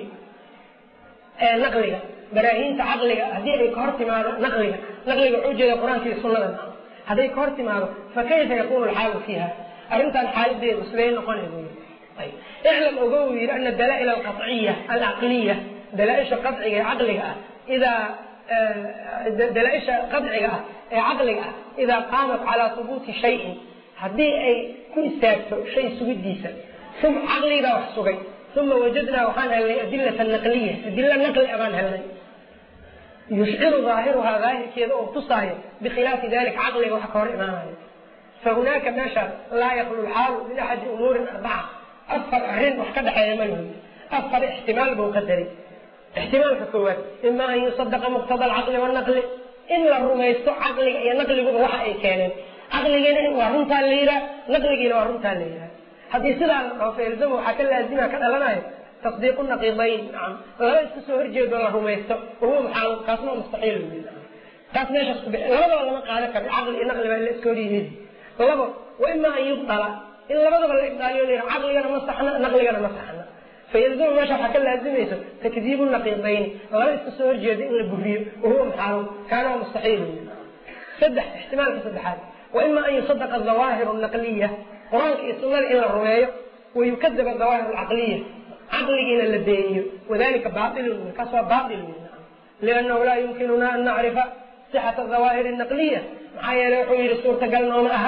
naqliga baraahiinta caqliga haddii ay ka hor timaado naqliga wuxuu jeeda qur-aanka iyo sunnada hadday ka hor timaado fakayfa yakunu alxaalu fiiha arrintan xaaladeedu siday noqonay buu yii iclam ogow yidhi ana dalaa'il alqaciya alcaqliya dalaaisha qadciga ee caqliga ah idaa dalaaisha qadciga ah ee caqliga ah idaa qaamat calaa hubuuti shayin haddii ay ku istaagto shay sugidiisa caqligaa wax sugay uma wajadnaa waxaan helnay adilata naqliya adila naqli abaan helnay yushciru aahiruhaa daahirkeeda oo tusaayo bikhilaafi dalika caqliga waxa ka hor imaanayo fahunaaka meeshaas laa yaklu lxaalu min axadi umuurin arbaca afar arrin wax ka dhexeeya malhi afar ixtimaal buu qadaray ixtimaalka koowaad ima an yusadaqa muqtada alcaqli wanaqli in la rumaysto caqliga iyo naqliguba waxa ay keeneen caqligiina waa runtaa la yihaa naqligiina waa runtaa la yihaa haddii sidaa la dhaho failzamo waxaa ka laazima ka dhalanayo tasdiiqu naqidayn laba iska soo horjeedo la rumaysto wahuwa maxaal kaasna mustaxiil taas meeshaas ku bixi labadaba lama qaadan karo caqli iyo naqli baa la iska hor yimid labo wa ima an yubdala in labadaba la ibdaaliyo la yiha caqligana ma saxna naqligana ma saxna fayalzamu meesha waxaa ka laazimayso takdiibu naqidayn laba iska soo horjeedo in la buriyo wahuwa maxaal kaana mustaxiil saddex ixtimaalka saddexaad wa ima an yusadaqa dawaahiru naqliya qur-aanka iyo sunnada in la rumeeyo wayukadaba dawaahir alcaqliya caqligiina la beeniyo wadalika baailun kaas waa baail liannahu laa yumkinuna an nacrifa sixata dawaahir naqliya maxaa yeele wuxuu yihi suurtagal nooma aha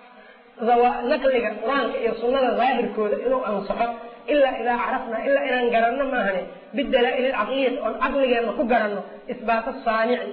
naqliga qur-aanka iyo sunnada daahirkooda inuu ansaxo ilaa idaa carafna ilaa inaan garanno maahane bidalaa'il alcaqliyati oon caqligeena ku garanno isbaata saanici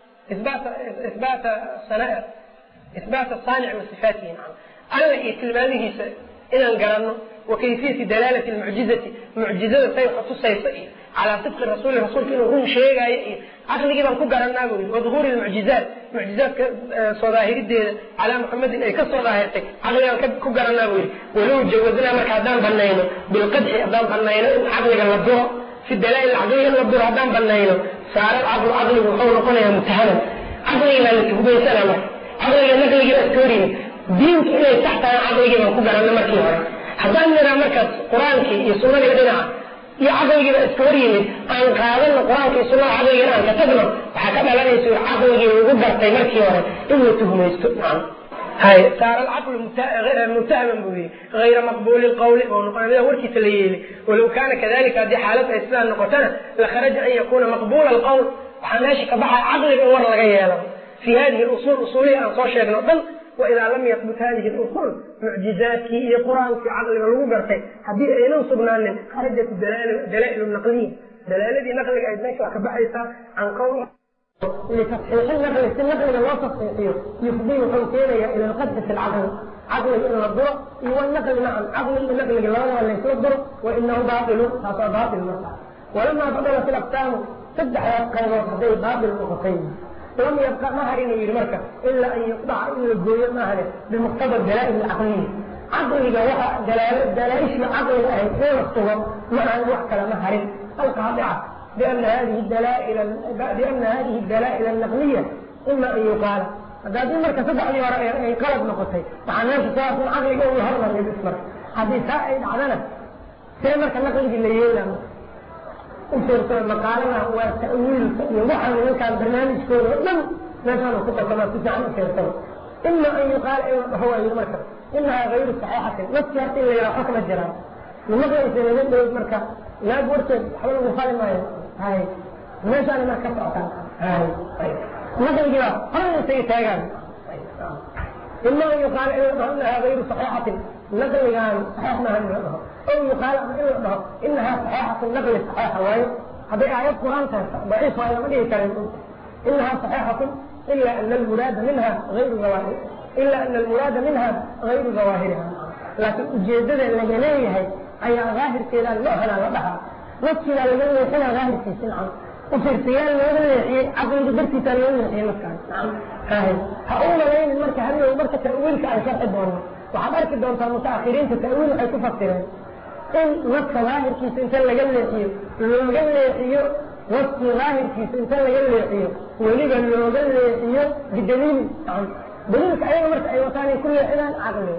isbaata saanici wa sifaatihi alla iyo tilmaamihiisa inaan garanno wa kayfiyati dalaalati lmucjizati mucjizada say wax tusaysa iyo calaa sidqi rasuuli rasuulka inuu run sheegaayo iyo caqligii baan ku garanaa buu yii waduhuuri lmucjizaat mucjizaadka soo daahirideeda calaa muxamadin ay ka soo daahirtay caqligaan ku garanaa buu yii walow jawaznaa marka haddaan banayno bilqadxi haddaan banayno in caqliga la duro fi dalaa'il caqliga in la duro haddaan banayno saara alcaqlu caqligu wuxuu noqonayaa mutahaman caqligii baa la tuhbaysanaa marka caqliga naqligii baa iska horyimid diintu inay sax tahay caqligii baan ku garanno markii hore haddaan niraa markaas qur-aankii iyo sunnadii dhinaca iyo caqligiiba iska hor yimid aan qaadano qur-aanka iyo sunnada caqligiina aan ka tagno waxaa ka dhalanaysa caqligii lagu gartay markii hore in la tuhmaysto saara alcaqlu mutahaman buu yihi hayra maqbuuli lqawli oo noqonamida warkiisa la yeeli walow kaana kadalika haddii xaalad ay sidaa noqotana lakharaja an yakuuna maqbuula alqawl waxaa meesha ka baxaya caqliga in war laga yeelo fi hadihi usul usuulihi aan soo sheegno dhan waidaa lam yaqbut hadihi usul mucjizaadkii iyo qur-aankii caqliga lagu gartay haddii aynan sugnaanin kharajat dalaa'il naqliya dalaaladii naqliga ayd meesha waa ka baxaysaa can qowl litasxiixi naqli si naqliga loo tasxiixiyo yufdii wuxuu keenayaa ila alqadxi fi lcaqli caqliga in la duro iyo wanaqli macan caqli iyo naqliga labadaba laysla duro wainahu baailun taas waa baail marka walamaa badalat ilaqsaamu saddexdaas qaybood hadday baail noqotay lam yabqa ma harin uu yihi marka ilaa an yuqdaca in la gooyo maahane bimuqtada dalaa'il alcaqliya caqliga waxa dalaaishii caqliga ahayd in la sugo ma ahan wax kale ma harin alqaadica biana hadihi dalaa'il alnaqliya ima an yuqaala haddii marka saddexdii hore ay qalad noqotay waxaa meesha saasan caqliga uu hormariyo bis marka haddii taa ay dhacdana see marka naqligii la yeela ufiirsa maqaalada waa ta'wiilka iyo waxaan nimankaan barnaamijkooda o dhan meeshaan ku qasama si fiican ufiirsada ima an yuqaala in la dhaho waayo marka inahaa hayru saxiixatin nafsi horta in la yidhaha waxba kama jiraan nimaqaysa laga dhowd marka naag warteed waxba lagu fali maayo meeshaan marka ka socotaan naqligiiba horan isaga taagaan إما أن يقال إنها غير صحيحة نقل صحيح ما هنده أو يقال إنها صحيحة النقل صحيحة وهي هذه آيات قرآن ضعيف وهي ما ليه كلام إنها صحيحة إلا أن المراد منها غير ظواهرها لكن ujeedada laga leeyahay ayaa daahirkeeda loo hela wadaha nafsiga laga leeyahay daahirkiisa aan u fiirsayaa looga leeyahay aqoonta dartiisa loo leeyahay markaan ha uu leeyahay marka hal marka ta'wiilka ay sharci doono waxaad arki doontaa mutaakhiriinta ta'wiil waxay ku fasireen in nafka daahirkiisa inta laga leexiyo nafsi daahirkiisa inta laga leexiyo weliba looga leexiyo bidaliil دليلك أيضا مرت أي وثاني كل حين عقله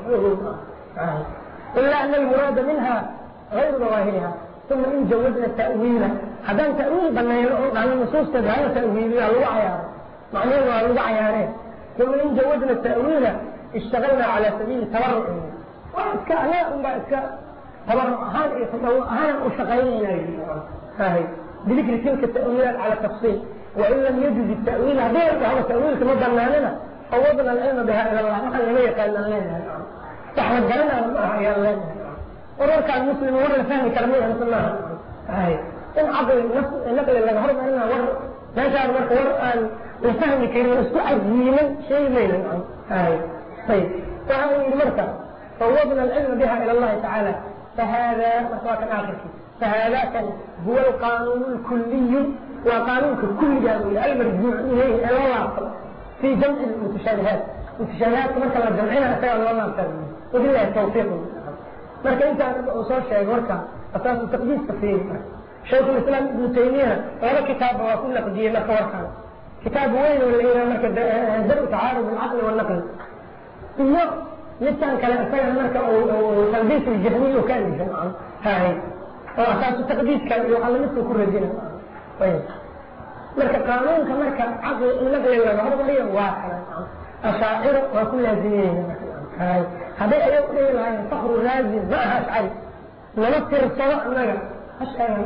إلا أن المراد منها غير ظواهرها ثم إن جوزنا التأويل هذا تأويل بنا عن النصوص تدعي تأويل الله عيار معناه الله عياره ثم إن جوزنا التأويل اشتغلنا على سبيل التبرع وإسكاء تبرع هذا وشغالين هاي بذكر تلك التأويلات على تفصيل وإن لم يجوز التأويل هذا تأويل كما ضلنا لنا فوضنا العلم بها إلى الله نحن لم قال لنا تحمد لنا يا الله وركع المسلم ورا فهم كلامنا عن الله هاي إن عقل نقل اللي هرب لنا ور ما شاء الله ور الفهم كلمة استعد من شيء من هاي طيب فهذه المرتبة فوضنا العلم بها إلى الله تعالى فهذا مسواك آخر فهذا هو القانون الكلي وقانون كل جانب المرجوع إليه إلى الله في جمع المتشابهات مثلا جمعنا أسأل الله نعم وبالله التوفيق مركا أنت أصول شيء مركا أساس التقديس كثير شيخ الإسلام ابن تيمية ولا كتاب وكل قضية لك وركا كتاب وين ولا مركا درء تعارض العقل والنقل ثم لسان كلام أسأل مركا وتلبيس الجهمية وكان الجمعة هاي وأساس التقديس كان يعلمته كل رجل طيب marka qaanuunka marka aqal laga leeyahay hormariyo waa ashaa'ir wa kullu diinina haday ay u leeyahay fakhru razi ma ash'ari lama tirsado anaga ash'ari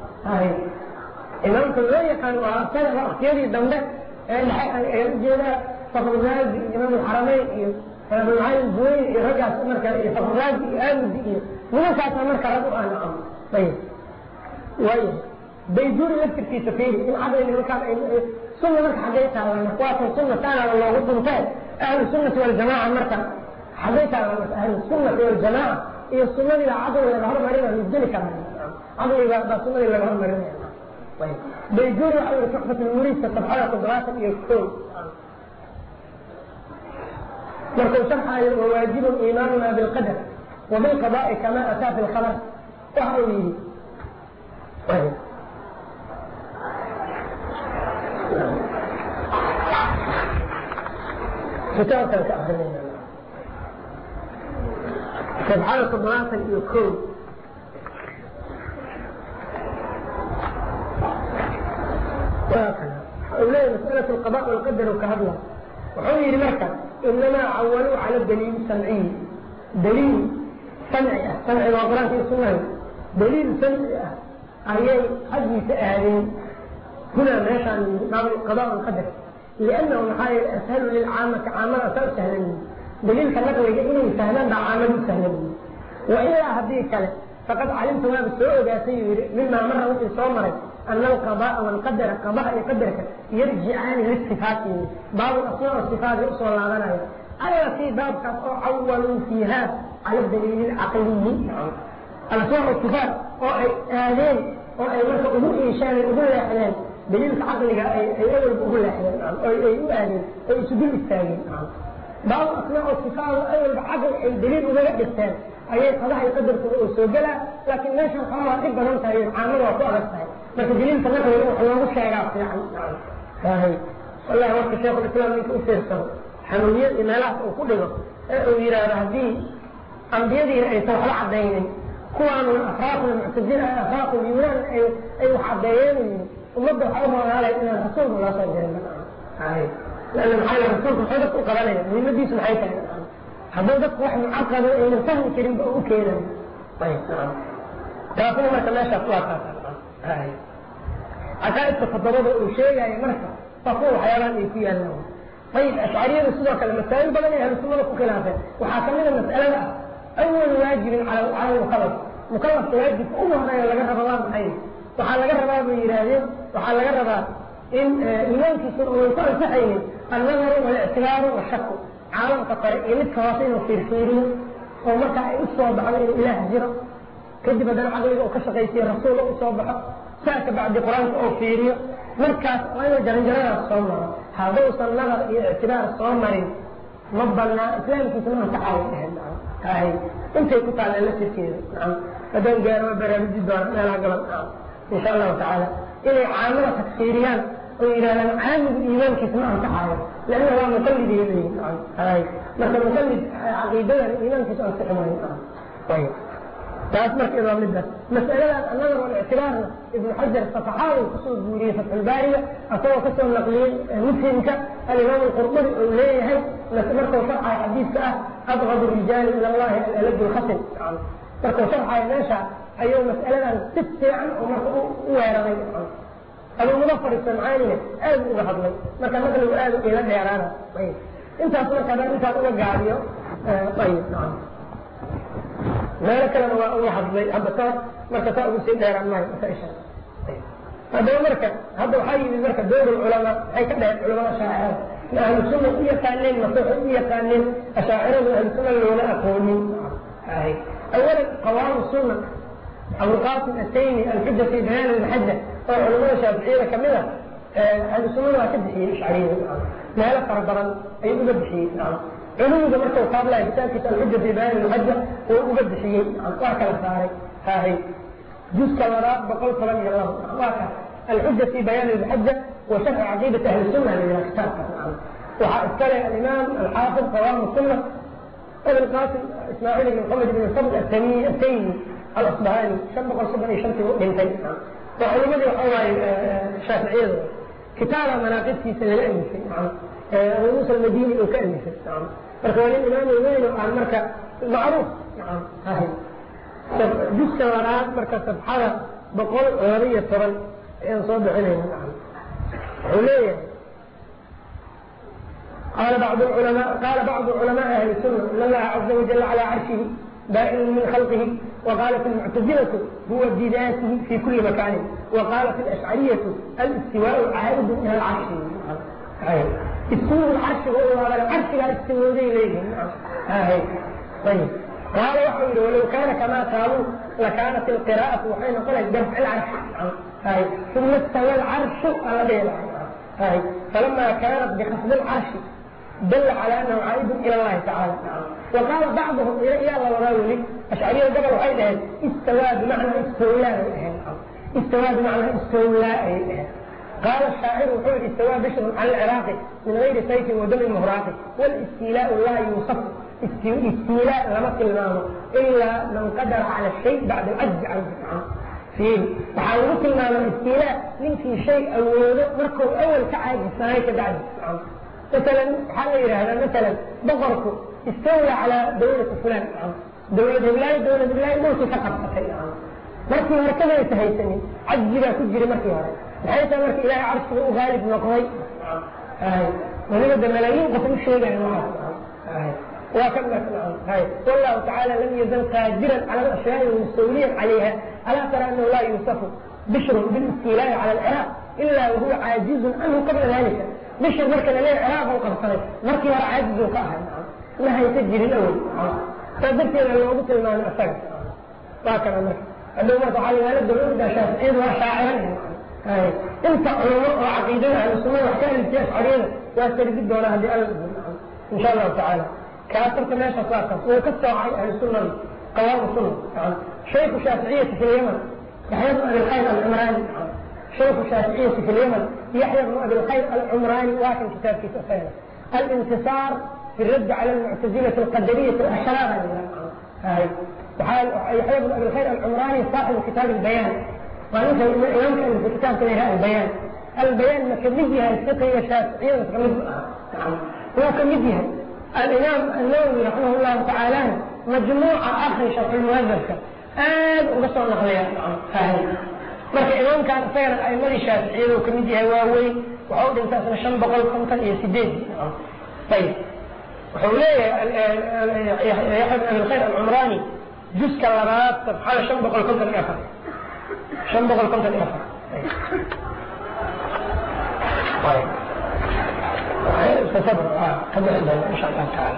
imaamka loo yaqaan waa asal waqtiyadii dambe ay jeeda fakhru razi imaam al-haramayn iyo abu al-ayn buy iyo ragaas marka fakhru razi iyo amdi iyo ninkaas marka radu aan way بيجوري نفسك في سفيري إن عدل إنه كان سنة مركة حديثها والنقوات السنة كان على الله والسنتين أهل السنة والجماعة مركة حديثها أهل السنة والجماعة هي السنة إلى عدل إلى ظهر مريضة يبدلك عدل إلى السنة إلى ظهر مريضة بيجوري على تحفة المريد ستبحر قدرات يكتون مركو شرحا وواجب إيماننا بالقدر وبالقضاء كما أتى في الخبر وحوله كتاب كان كأهلنا تبحر قدرات يكون أولئك مسألة القضاء والقدر وكهبلا وحولي لمركة إنما عولوا على الدليل السمعي دليل سمعي وقرات السنة دليل سمعي أيام حديث أهلين هنا ماشي عن القضاء والقدر لأنه محايل أسهل للعامة كعامل أسهل سهلين دليل كانت ويجئين سهلان دع عامل سهلين وإلا هذه الكلام فقد علمت ما بالسعود يا سيدي مما مر وفي صومرك أن القضاء والقدر القضاء يقدرك يرجعان للصفات بعض الأصول والصفات يؤصل الله لنا ألا في باب أول فيها على الدليل العقلي الأصول والصفات آلين وأي مركب أبوه إنشان أبوه الأحلام دليل عقلي أي أول بقول الأحلام أي آلين أي سجل الثاني بعض الأسماء والصفات أول بعقل الدليل وبلغ الثاني أي قضاء يقدر سجلها لكن ليش القرار إبا نمتها يعامل وطوغة الثاني لكن دليل تنقل يروح الله مش هيعرف يعني والله وقت الشيخ الإسلام يكون سيرسل حمولية إمالات وكله ويرى رهدين أنبياء أي توحل عبدين كوان الأفراق المعتزلة أفراق اليونان أي حبيين ومضوا حرموا على إن الرسول الله صلى الله عليه وسلم لأن محايا الرسول صدق وقبلين من مديس الحيثة حضرتك واحد معقد إن الفهم كريم بقوا كينا طيب تعرفون ما تماشى أطلاقا عشان تفضلوا شيء يعني مركب فقوه حيوان فيها النوم ayib ashcariyada sidoo kale masaa'il badan ay ahlu sunnada ku khilaafeen waxaa kamida mas'alada ah awal waajibin cala lmukalaf mukalafka waajibka ugu horeeya laga raba waa maxay waxaa laga rabaa bay yidhaahdeen waxaa laga rabaa in imaankiisuna unan ku ansaxaynin annadaru walictibaaru washaku caalamka qore iyo midka hoose inuu fiirfiiriyo oo markaa ay u soo baxdo inuu ilaah jiro kadib haddana caqliga uu ka shaqaysiyo rasuul u soo baxo saa ka bacdi qur-aanka oo fiiriyo markaas waa inuu jaranjaradaas soo maro haddausan nadar iyo ictibaar soo marin ma badnaa islaamkiisa ma ansaxayo dheheen intay ku taalla la sirkeeda haddaan gaaro waa baraaruji doona meelaha gaban insha allahu tacaala inay caamada takfiiriyaan oo yidhahdaan caamigu iimaankiisa ma ansaxayo leanna waa muqalliday leeyihin marka muqallid caqiidadan iimaankiisa ansixi maayo taas marka waa midaas mas'aladan annadar walictibaarna ibnu xajar safaxaad uu kusoo guuriyey fatxulbaariga asagoo kasoo naqliyey muslimka alimaam alqurdubi uu leeyahay markuu sharxayo xadiidka ah abgadu rijaali ila allahi alaladu lkhasin markuu sharxayo meesha ayuu mas'aladan si fiican oo marka u weeraray abuu mudafar samcaanina aad uga hadlay marka naqligu aad ila dheeraana intaas marka haddaan intaas uga gaabiyo meelo kalena waa uga hadlay hadda taas marka saa ugu sii dheeraan maayo masaaisha haddaba marka hadda waxaa yimid marka dowr culamaa maxay ka dhaheen culamada ashaacirada ma ahlu sunna u yaqaaneen mase waxay u yaqaaneen ashaaciradu ahlu sunna loola aqoonin awalan qawaamu sunna abulqaasim ataymi alxuja fi bayaan almaxaja oo culamada shaaficiyada kamid a ahlu sunnada waa ka bixiyey ashcariyada meelo fara badan ayuu uga bixiyey culumiga marka uu kaadlayo kitaabkiisa alxuja fi bayaan almaxaja uu uga bixiyey waa kala saaray juska labaad 112 waa ka alxuja fi bayaan almaxaja wa sharx caqiidati ahli sunna lila kitaabka waxaa iskale alimaam alxaafid qawaamu sunna abul qaasim ismaaciil ibn maxamed ibn sabr ataymi alasbahani 575 u dhintay waa culumadii waxa waaye shaaficiyada kitaaba manaaqibtiisa laga alifay abu muusa almadini uu ka alifay marka waa nin imaam weyn oo aan marka macruuf juska labaad marka sabxada 112 ayaan soo bixinayna wuxuu leeyahay قال بعض علماء أهل السنة إن الله عز وجل على عرشه بائن من خلقه وقالت المعتزلة هو بذاته في كل مكان وقالت الأشعرية الاستواء عائد إلى العرش استواء العرش وهو على العرش لا استواء إليه طيب قال وحيد ولو كان كما قالوا لكانت القراءة وحين قلت دفع العرش ثم استوى العرش على ذلك فلما كانت بخفض العرش دل على أنه عائد إلى الله تعالى وقال بعضهم إلى الله وراولي أشعرية الجبل وحيدها استوى بمعنى استولاء استوى بمعنى استولاء قال الشاعر وحيد استوى بشر على العراق من غير سيف ودم مهراق والاستيلاء لا يوصف استيلاء لما كلمانه إلا من قدر على الشيء بعد العجز عنه فيه وحاولوا كلمانه استيلاء من في شيء مركب أول كعاجز سنعيك بعد مثلا حال هذا مثلا بقرته استولى على دولة فلان دولة بلاد موت فقط مركي هركذا يتهيسني عجبا تجري مركي هركذا بحيث مركي إلهي عرشه غالب نقضي ونبدأ ملايين قسم الشيء والله تعالى لم يزل قادرا على الأشياء المستوليا عليها ألا ترى أنه لا يوصف بشر بالاستيلاء على العراق إلا وهو عاجز عنه قبل ذلك بشر مركز عليه عراق وقصره مركز هو عاجز وقاهر ما يسجل الأول فقلت إلى الوقت المعنى أفضل وهكذا مركز عندما مركز عليه هذا الدلول ده شافعين وشاعرين انت علماء وعقيدين على السنة وحكاية الاتياس علينا وأستريد ولا هذه إن شاء الله تعالى كأثرت الناس أطلاقا وكثر أهل السنة قوام السنة شيخ الشافعية في اليمن يحيى بن أبي الخير العمراني شيخ الشافعية في اليمن يحيى بن أبي الخير العمراني واكن كتاب في سفينة الانتصار في الرد على المعتزلة القدرية الأشرار يحيى بن أبي الخير العمراني صاحب كتاب البيان ويمكن في كتاب البيان البيان مكمدها الفقهية الشافعية وكمدها الإمام النووي رحمه الله تعالى مجموعة آخر شرح المهذب وقصر النقليات marka imaamkan sayr ay mari shaafiiciyadu kamid yahay waa weyn waxau dhinta isna 558 ayib wuxuu leeyahay yaxya ibn abi khayr alcumrani juska labaad safxada 554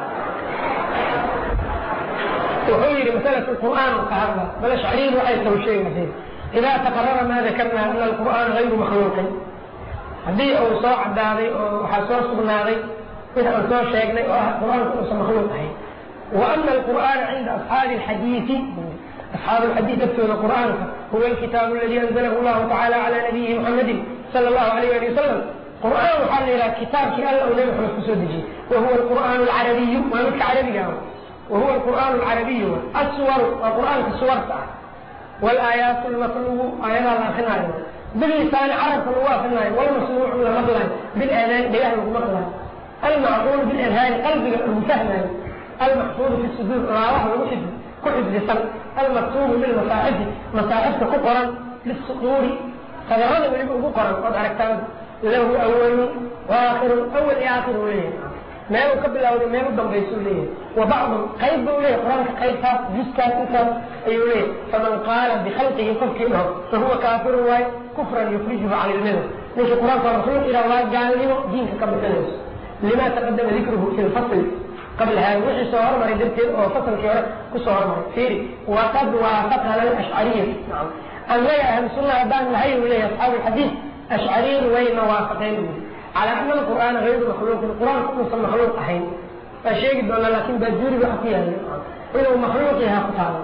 wuxuu yidhi masalatu qur'aan ka hadla bal ashcariin waxay soo sheegayeen idaa taqarrara maa dakarna ana alqur'aan gayru makhluuqin haddii uu soo cadaaday oo waxaa soo sugnaaday wixii aan soo sheegnay oo ah qur'aanku uusan makhluuq ahayn wa ana alqur'aana cinda asxaabi alxadiidi asxaabu alxadiid agtooda qur'aanka huwa alkitaabu aladi anzalahu allahu tacaala cala nabiyihi muxammadin sala allahu alayh ali wasalam qur'aan waxaa la yidhaha kitaabkii alla uu nabi maxamed kusoo dejiyey wa huwa alqur'aanu alcarabiyu waa midka carabiga ah وهو القرآن العربي الصور القرآن في الصور والآيات المطلوب آيات الآخرين باللسان عرب الوافنا والمسموع المطلع بالآذان بأهل المطلع المعقول بالإذهان قلب المفهم المحفوظ في الصدور راوح وحفظ كحفظ الصدر المكتوب بالمصاحف مصاحف كقرا للصدور هذا هذا اللي يقول قرا قد عرفتها له أول وآخر أول آخر وليه ما يقبل أو ما يقدم بيسوليه وبعض قيد بوليه قرآن قيد خاص جزء كان أيوليه فمن قال بخلقه كفره فهو كافر وكفرا يخرجه عن الملة ليش القرآن فرسول إلى الله قال له دينك قبل تنس لما تقدم ذكره في الفصل قبل هذا وحي صور مريدتين أو فصل كورة كصور مريدتين وقد وافقها للأشعرية أن لا أهل السنة أبان لهي وليه أصحاب الحديث أشعريين وين موافقين على أن القرآن غير مخلوق القرآن كله مخلوق أحيان فالشيء قد لكن بجوري بحقيقة إنه مخلوقها قطعا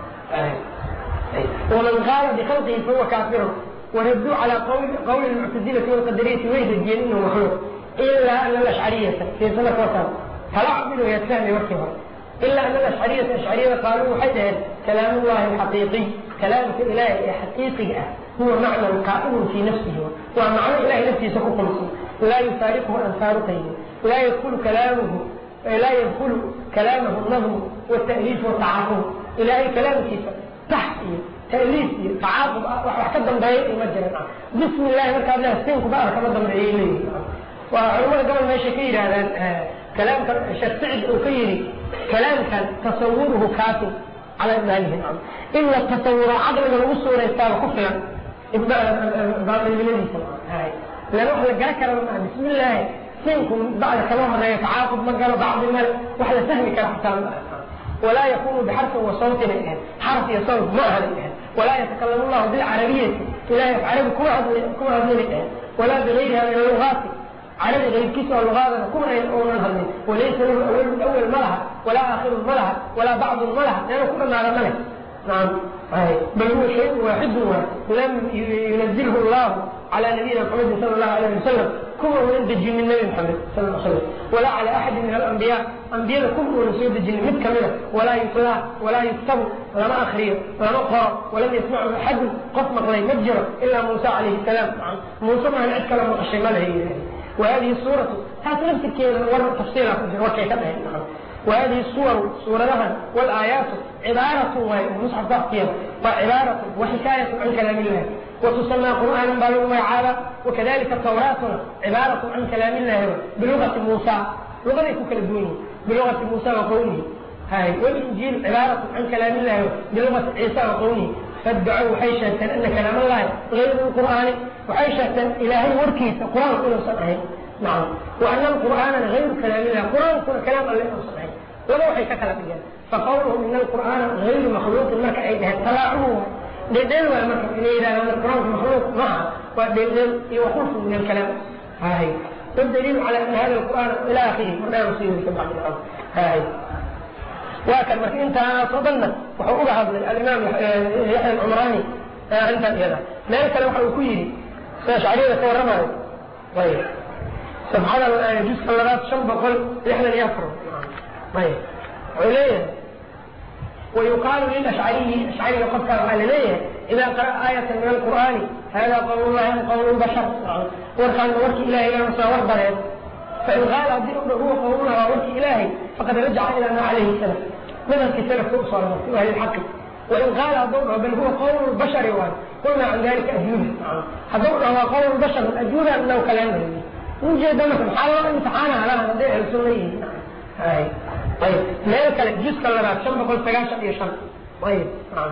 ومن قال بخلقه فهو كافر وردوا على قول المعتزلة والقدرية ويد الدين إنه مخلوق إلا أن الأشعرية في سنة وصل فلا عبدوا يتفهم وكفر إلا أن الأشعرية قالوا حيث كلام الله الحقيقي كلام إلهي حقيقي هو معنى قائم في نفسه ومعنى إله نفسه سكو خلصه لا يفارقه أنفارقه لا يدخل كلامه النظم والتأليف والتعاقب إلهي كلام كيف تحقيق تأليف تعاقب وحكدم ضيق المجرى بسم الله مركب له السنك بقى كمدم إليه وعلماء قبل ما يشكير هذا كلام الشيخ سعد أكيري كلام كان تصوره كافي على ذلك إن التصور عدم من الوصول يستاذ كفرا بعض البلاد لأنه احنا جاء كلام بسم الله سنكم بعد كلام هذا يتعاقب مجرى بعض المال وحنا سهل كالحساب ولا يكون بحرف وصوت الإهان حرف يصوت معها الإهان ولا يتكلم الله بالعربية لا يفعل كما هذه الإهان ولا بغيرها من اللغات عربي غير كسوة اللغات كما يقولونها وليس له أول ملها ولا آخر ملها ولا بعض ملها لأنه كلنا على ملك نعم بل هو شيء واحد لم ينزله الله على نبينا محمد صلى الله عليه وسلم كفر وننتج من النبي محمد صلى الله عليه وسلم ولا على أحد من الأنبياء كفر ونسيد الجن متكملة ولا يطلع ولا يكتب ولا أخرية ولا نقرأ ولم يسمعه أحد قسم غير متجرة إلا موسى عليه السلام موسى ما هنعد كلام الشمال هي وهذه الصورة هذا نفس الكلام ورد تفصيلها وكيكتها وهذه الصور صورها والآيات عبارة ومصحف ضغطية وعبارة وحكاية عن كلام الله وتسمى قرآنا بالغ وعالى وكذلك التوراة عبارة عن كلام الله بلغة موسى لغة يكلمونه بلغة موسى وقومه والإنجيل عبارة عن كلام الله بلغة عيسى وقومه فادعوا حيشة أن كلام الله غير القرآن وحيشة إلهي وركيس القرآن كله صحيح نعم وأن القرآن غير كلام الله القرآن كله كلام الله صحيح ولو حيث كلام الله فقولهم إن القرآن غير مخلوق لك أيها تلاعبوه دليل ولا مكان إذا القرآن مخلوق معه ودليل يوقف من الكلام هاي والدليل على أن هذا القرآن إلى آخره ولا يصير في بعض الأرض هاي وكان مركز انت تظن وحقوقها الإمام يحيى العمراني انت هذا لا يكلم حقوقه سأشعريه تورمه طيب سبحان الله يجوز خلالات شنب قل يحيى يفرق طيب عليه ويقال للأشعري قد كان عليه إذا قرأ آية من القرآن هذا قول الله قول البشر وكان ورك إلهي لا نصى وردره فإن قال هو قولنا ورك إلهي فقد رجع إلى ما عليه السلام من الكسلف تؤصر وهي الحق وإن قال هدوء بل هو قول البشر قلنا عن ذلك أجوبة هدوء هو قول البشر أجوبة أنه كلامه نجد مثلا حالا امتحانا على هذه السنية طيب لا يكلم جزء كلمات شنب قل فقاشة يا شنب طيب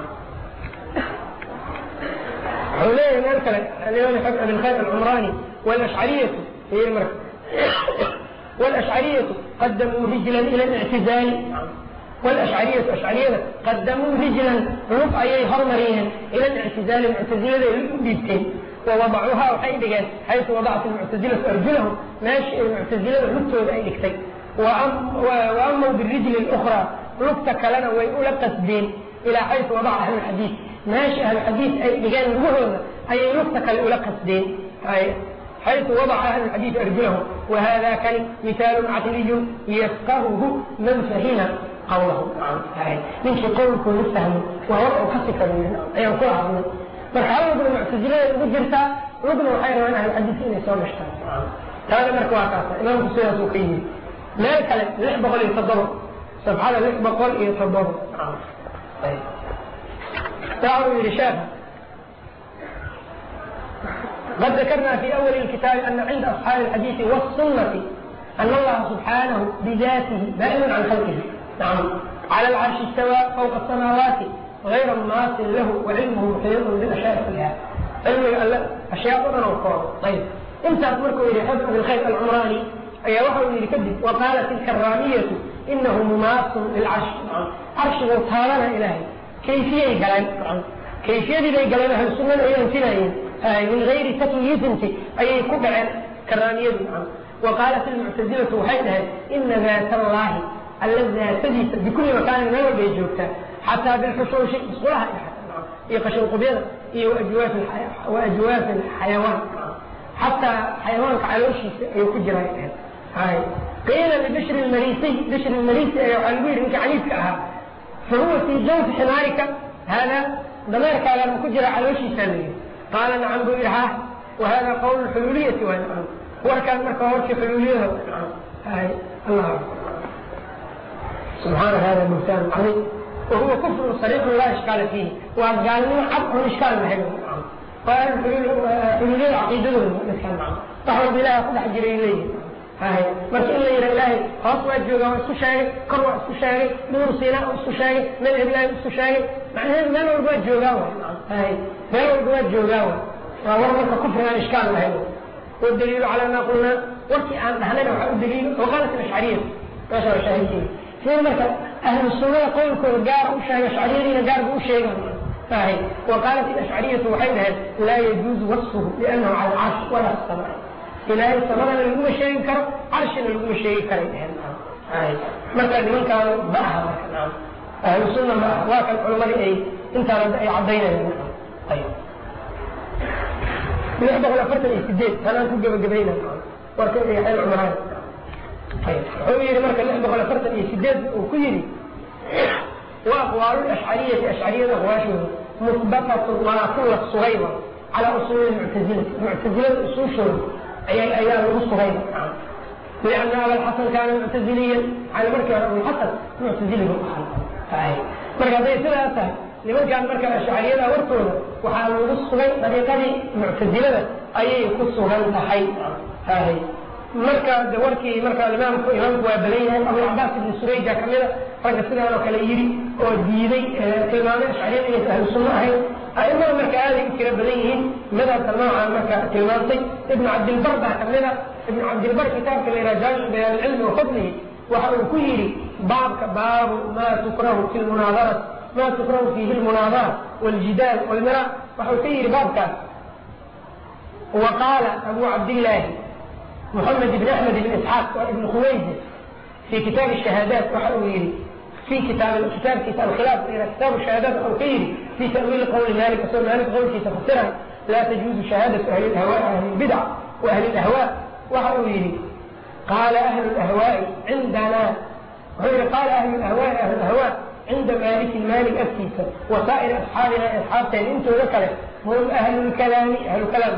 حوليه لا يكلم الإمام ابن الخير العمراني والأشعرية هي المركز والأشعرية قدموا رجلا إلى الاعتزال والأشعرية قدموا رجلا رفع أي هرمريا إلى الاعتزال المعتزلة للبيبتين ووضعوها وحيدقان حيث وضعت المعتزلة أرجلهم ماشي المعتزلة ربطوا بأي كتير وأموا بالرجل الأخرى ربطك لنا ويقول قصدين إلى حيث وضع أهل الحديث ماشي أهل الحديث أي لقان الوهر أي ربطك الأولى قصدين حيث وضع أهل الحديث أرجلهم وهذا كان مثال عقلي يفقهه من فهم قوله منك قولكم يفهم وهو خصك أي كل عظيم مرحبا بالمعتزلة وجرتا ربنا وحير من أهل الحديث إن يسوى مشتاق هذا مركوا عقاصة إمام السنة سوقيه ما يكلم لحبة قول يتضبط سبحانه لحبة قول يتضبط تعالوا لشافة قد ذكرنا في أول الكتاب أن عند أصحاب الحديث والسنة أن الله سبحانه بذاته بائن عن خلقه على العرش استوى فوق السماوات غير مماثل له وعلمه محيط بالأشياء كلها علم أشياء قدرا وقوة طيب انت أتمركوا إلى حب أبي الخير العمراني أي وحو إلي كذب وقالت الكرامية إنه مماثل للعرش عرش وطالنا إلهي كيفية قلن كيفية ذي قلن أهل السنة أي أنتنايين من غير تكييف انت أي كبع كرامية وقالت المعتزلة وحيدها إن ذات الله الذي تجد بكل مكان ما يجوبته حتى بالحشوش يصلها يقشن قبيلة وأجواف الحيوان حتى حيوان كعلوش يكجر قيل لبشر المريسي يعلوير انك عنيف كأها فهو في جوف حمارك هذا ضميرك على المكجر علوش يسميه قال نعم بإرها وهذا قول الحلولية وكان مركور في حلولية الله سبحان هذا المهتم العظيم وهو كفر صريح لا إشكال فيه وقال لنا عبر إشكال محلو قال حلولية العقيدة الإسلام طهر بلا يقول حجر إليه مرسول إلى إلهي خاص وجوغا واستشاهي قروة استشاهي نور سيناء واستشاهي ملعب الله واستشاهي معنى ما نور وجوغا ما نور وجوغا وورمك كفر عن إشكال محلو والدليل على ما قلنا وكي أن نحن نوحى الدليل وقالت الأشعرية ما شاء الشاهدين في المثل أهل السنة قولكم قاروا شيء أشعريين قاروا شيء وقالت الأشعرية وحيدها لا يجوز وصفه لأنه على العرش ولا السماء إلهي السماء للقوم الشيء كرم عرش للقوم الشيء كرم مثلا من كانوا بأها أهل السنة بأها واقع العلماء أي انت عضينا طيب نحبه لفرت الاستداد فلا نكون قبينا وركب يحيى العمران طيب حويري مركز نحبه لفرت الاستداد وكيري وأقوال الأشعرية أغواشهم مثبتة وكل الصغيرة على أصول المعتزلة أصول شرط أي الأيام الصغيرة لأن أبا الحسن كان معتزليا على مركز أبو الحسن معتزلي مركز هذه ثلاثة لمن كان مركز الأشعرية ورطوله وحاولوا الصغير طريقة معتزلة أي قصة غير حي هاي مركز دوركي مركز الإمام وابليه أبو العباس بن سريجة كاملة رجل سنة وكاليري وديدي كلمانة أشعرية إن أهل السنة هي أئمة مركز هذه كربليين ماذا تنوع عن مركز كلمانتي ابن عبد البر كاملة ابن عبد البر كتاب كالرجال بين العلم وفضله وحاول كيري باب ما تكره في المناظرة ما تكره فيه المناظرة والجدال والمراء وحاول كيري باب كان وقال أبو عبد الله محمد بن أحمد بن إسحاق وابن خويزة في كتاب الشهادات وحويري في كتاب الخلاف إلى كتاب الشهادات وحويري في تأويل قول مالك وسؤال مالك قول في تفسيرها لا تجوز شهادة أهل الأهواء أهل البدع وأهل الأهواء وحويري قال أهل الأهواء عندنا قال أهل الأهواء عند مالك أفتيسة وسائر أصحابنا أصحاب تاني انتوا ذكرت هم أهل الكلام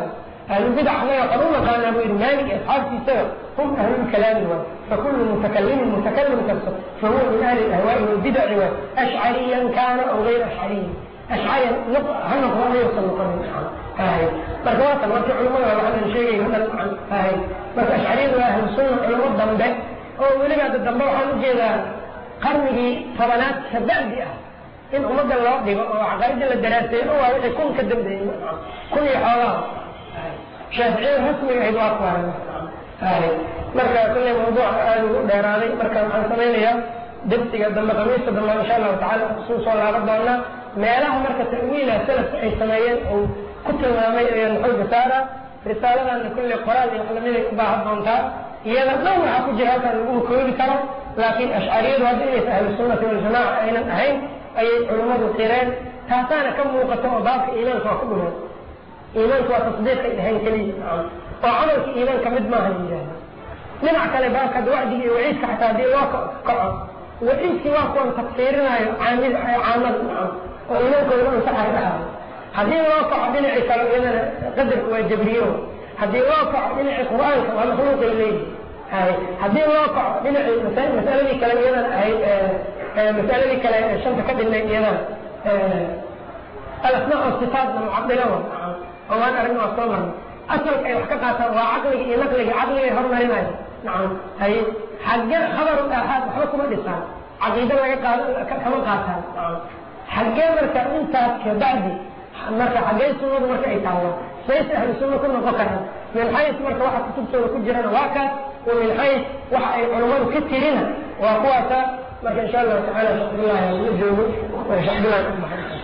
أهل البدع لا يقرون قال أبو مالك أصحاب سيسر هم أهل الكلام فكل متكلم كفر فهو من أهل الأهواء والبدع أشعريا كان أو غير أشعري أشعريا هل نقرأ يوصل لقرن مركوات المركة علماء وعلى شيء هاي بس أشعريا وأهل السنة علماء الضمبة ولقد الضمبة وحن جيدا قرنه طبنات كبعدئة إن أمد الله دي وعقائد الدراسين هو يكون كالدمدين كل حوالها شافعي رسمي عيد واقوى مركا كل موضوع قالوا ديراني مركا عن سمينيا دبتي قدام قميص قدام إن شاء الله تعالى خصوصا على ربنا ما لها مركا تأويلها سلف أي سمين أو كتل ما ينحل رسالة أن كل قرآن يحلمين بعض منطقة ينظر حكو جهات الأمور كل ترى لكن أشعرية وهذه أهل السنة والجماعة أين أهين أي علماء القرآن تاتانا كم وقت وضاف إيمانك وكبه إيمانك وتصديق الهين كلية وعملك إيمانك مدماها الإجابة نمع كلباك دوعدي وعيدك حتى دي واقع وعيدك واقع تقصيرنا عامل وإيمانك ولمن سحر لها هذه واقع بنعي كلمة قدرك وجبريون هذه واقع بنعي قرآنك والمخلوق إليه هذه واقع بنعي مسألة لي كلمة مسألة لي كلمة الشمس كد إنه الأسماء والصفات المعبدة وما أردنا أصلا أصلك أي حقيقة وعقلك نقلك عقلك هرنا لنا نعم هي حاجة خبر الآحاد وحكم الإسلام عقيدة لك كما قاتل حاجة مركا أنت كبعدي مركا حاجة سنة مركا إيطالة سيس أهل السنة كنا فكرا من حيث مركا واحد كتب سنة كجرنا واكا ومن حيث واحد علماء كتيرين وقوة مركا إن شاء الله تعالى شكر الله يجوه وشكر الله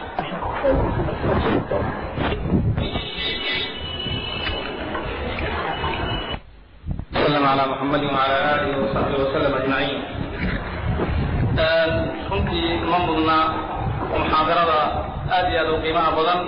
وسلم على محمد وعلى آله وصحبه وسلم أجمعين. runtii ma mudna muxaadarada aad iyo aad u qiimaha badan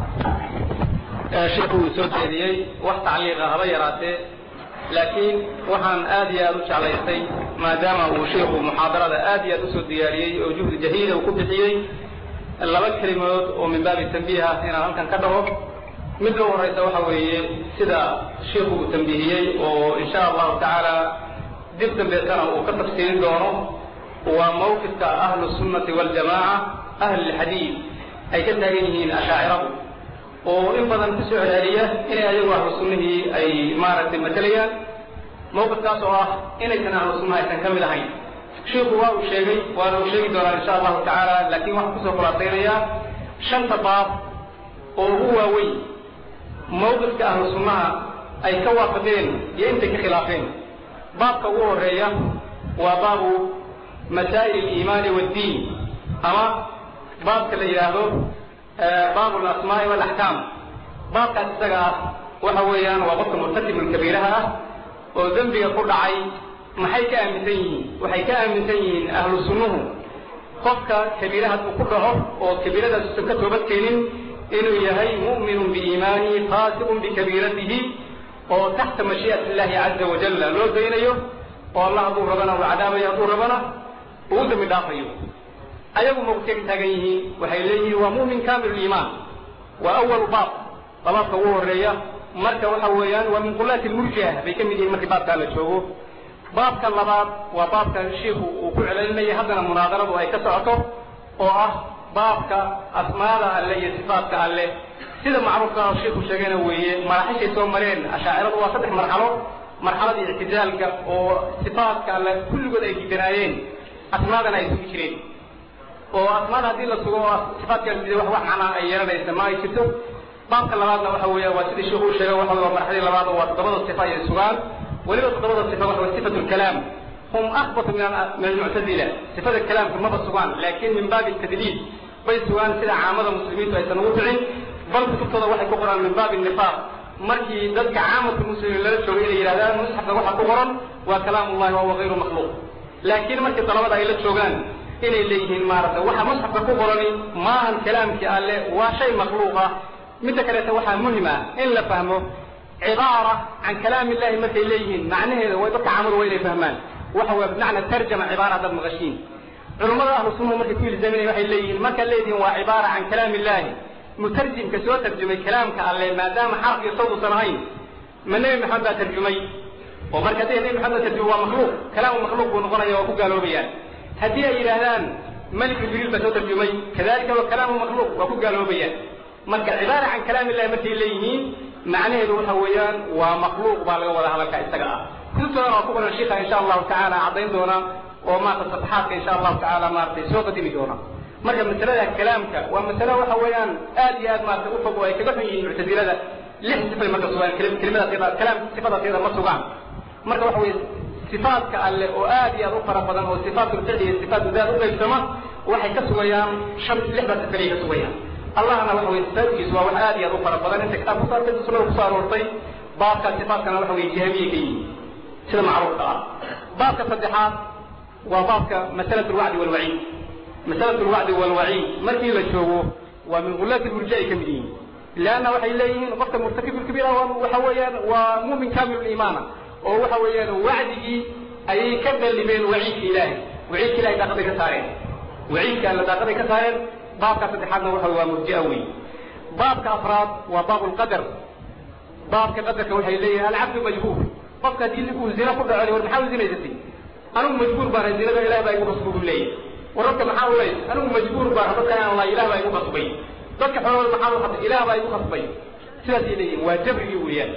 sheekhu uu soo jeediyey wax tacliiqa haba yaraatee laakiin waxaan aad iyo aad u jeclaystay maadaama uu sheekhu muxaadarada aad iyo aad usoo diyaariyey oo juhdi jahiida uu ku bixiyey laba kelimood oo min baabi tanbiih ah inaan halkan ka dhaho mid ugu horeysa waxa weeye sida sheekhu uu tanbiihiyey oo insha allahu tacaala dib dambeetana uu ka tafsiirin doono waa mawqifka ahlu sunnati waljamaaca ahli lxadiid ay ka taagan yihiin ashaaciradu oo in badan ku soo celceliya inay ayagu ahlu sunnihii ay maaragtay matalayaan mawqifkaas oo ah inaysan ahlu sunnaha aysan ka mid ahayn sheekhu waa uu sheegay waana uu sheegi doonaa insha allahu tacaala laakiin waxaan kusoo khulaasaynayaa shanta baab oo ugu waaweyn mawqifka ahlu sunnaha ay ka waafaqeen iyo intay ka khilaafeen baabka ugu horeeya waa baabu masaa'il aliimaani waddiin ama baabka la yidhaahdo baabu alasmaa'i waalaxkaam baabkaas isaga ah waxa weeyaan waa qofka murtakibul kabiiraha ah oo dembiga ku dhacay maxay ka aaminsan yihiin waxay ka aaminsan yihiin ahlu sunnuhu qofka kabiirahaas uu ku dhaco oo kabiiradaas usan ka toobadkeenin inuu yahay mu'minun biiimaanihi faasiqun bikabiiratihi oo taxta mashii'ati illaahi caza wajalla loo daynayo oo allah hadduu rabana uu cadaabayo hadduu rabana uu dambi dhaafayo ayagu mawqifkay ka taagan yihiin waxay leeyihiin waa mu'min kaamiluliimaan waa awalu baab baabka ugu horeeya marka waxa weeyaan waa min qulaati lmurji'a bay ka mid yihiin markii baabkaa la joogo baabka labaad waa baabka sheikhu uu ku celcelinayay haddana munaadaradu ay ka socoto oo ah baabka asmaada alle iyo sifaatka alle sida macruufka ah sheikhu sheegayna weeye maraxishay soo mareen ashaaciradu waa saddex marxalo marxaladii ictizaalka oo sifaatka alle kulligood ay gidanaayeen asmaadana ay sugi jireen oo asmaada haddii la sugo sifaatkaas sida wax macnaa ay yeelanaysa ma ay jirto baabka labaadna waxa weeye waa sidii sheikhu sheegay waxa weeye marxaladii labaad waa toddobada sifa ay sugaan weliba toddobada sifa waxa weeye sifatu lkalaam hum akhbatu min almuctazila sifada kalaamka maba sugaan laakiin min baabi tadliil bay sugaan sida caamada muslimiintu aysan ugu ficin bal kutubtooda waxay ku qoraan min baabi nifaaq markii dadka caamatu muslimiin lala joogay inay yidhahdaan musxafka waxa ku qoran waa kalaamullahi wa huwa ghayru makhluuq laakiin markii dalabada ay la joogaan inay leeyihiin maaragtay waxa musxafka ku qorani maahan kalaamkii alle waa shay makhluuq ah midda kaleeta waxaa muhim ah in la fahmo cibaara can kalaam illahi markay leeyihiin macnaheeda way dadka caamadu waa inay fahmaan waxa waa bimacna tarjama cibaara haddaad maqashiin culummada ahlu sunnahu markay ku ilzaaminaya waxay leeyihiin markaad leedihiin waa cibaara can kalaam illahi مترجم كسوة ترجمة كلام كالله ما دام حرف يصوت صنعين من نبي محمد ترجمي ومركزين نبي محمد ترجمه مخلوق كلام مخلوق ونقول يا وفوق قالوا بيان هدي إلى الآن ملك جبريل بسوة ترجمي كذلك وكلام مخلوق وفوق قالوا بيان مركز عبارة عن كلام الله متى إليه معناه ذو حويان ومخلوق بالغ ولا هذا كاستقاء كنت أنا أقول الشيخ إن شاء الله تعالى عضين دونا وما تصفحات إن شاء الله تعالى ما سوف تبيدونا مرة مثلا كلامك ومثلا حويان آدي ما تقول وهي كذا معتزلة هذا ليه صفة مرة سؤال كلمة كلام صفات كذا مرة مرة حوي صفات كأل وآدي أظفر بدن وصفات الفعل صفات ذات وقيسمة وحي كسويان شمس لحبة الفريق كسويان الله أنا وحوي السبب سواء وآدي أظفر بدن أنت كتاب صار تدرسونه وصار ورطي باب صفات كان وحوي جهمية كي شذا معروف باب صدحات وباب مسألة الوعد والوعيد مسألة الوعد والوعيد مركي لشوه ومن غلات المرجاء كمدين لأنه وحي إليه وقت مرتكب الكبيرة وحويان ومؤمن كامل الإيمان وحويان وعده أي كبدا اللي بين وعيد إلهي وعيد إلهي داخل كسارين وعيد كان داخل كسارين باب كفتحاتنا وحوى مرجئوي باب كأفراد وباب القدر باب كقدر كوحي إليه العبد مجبور باب كدين يقول زنا كل عليه والمحاول زنا يزدي أنا مجبور بار زنا إله بايقول رسول الله وربك محاولين أنا مجبور بار ربك أنا الله إله بايقول قصبي ربك حول المحاول حتى إله بايقول قصبي سلسلة إليه وجبر يوليان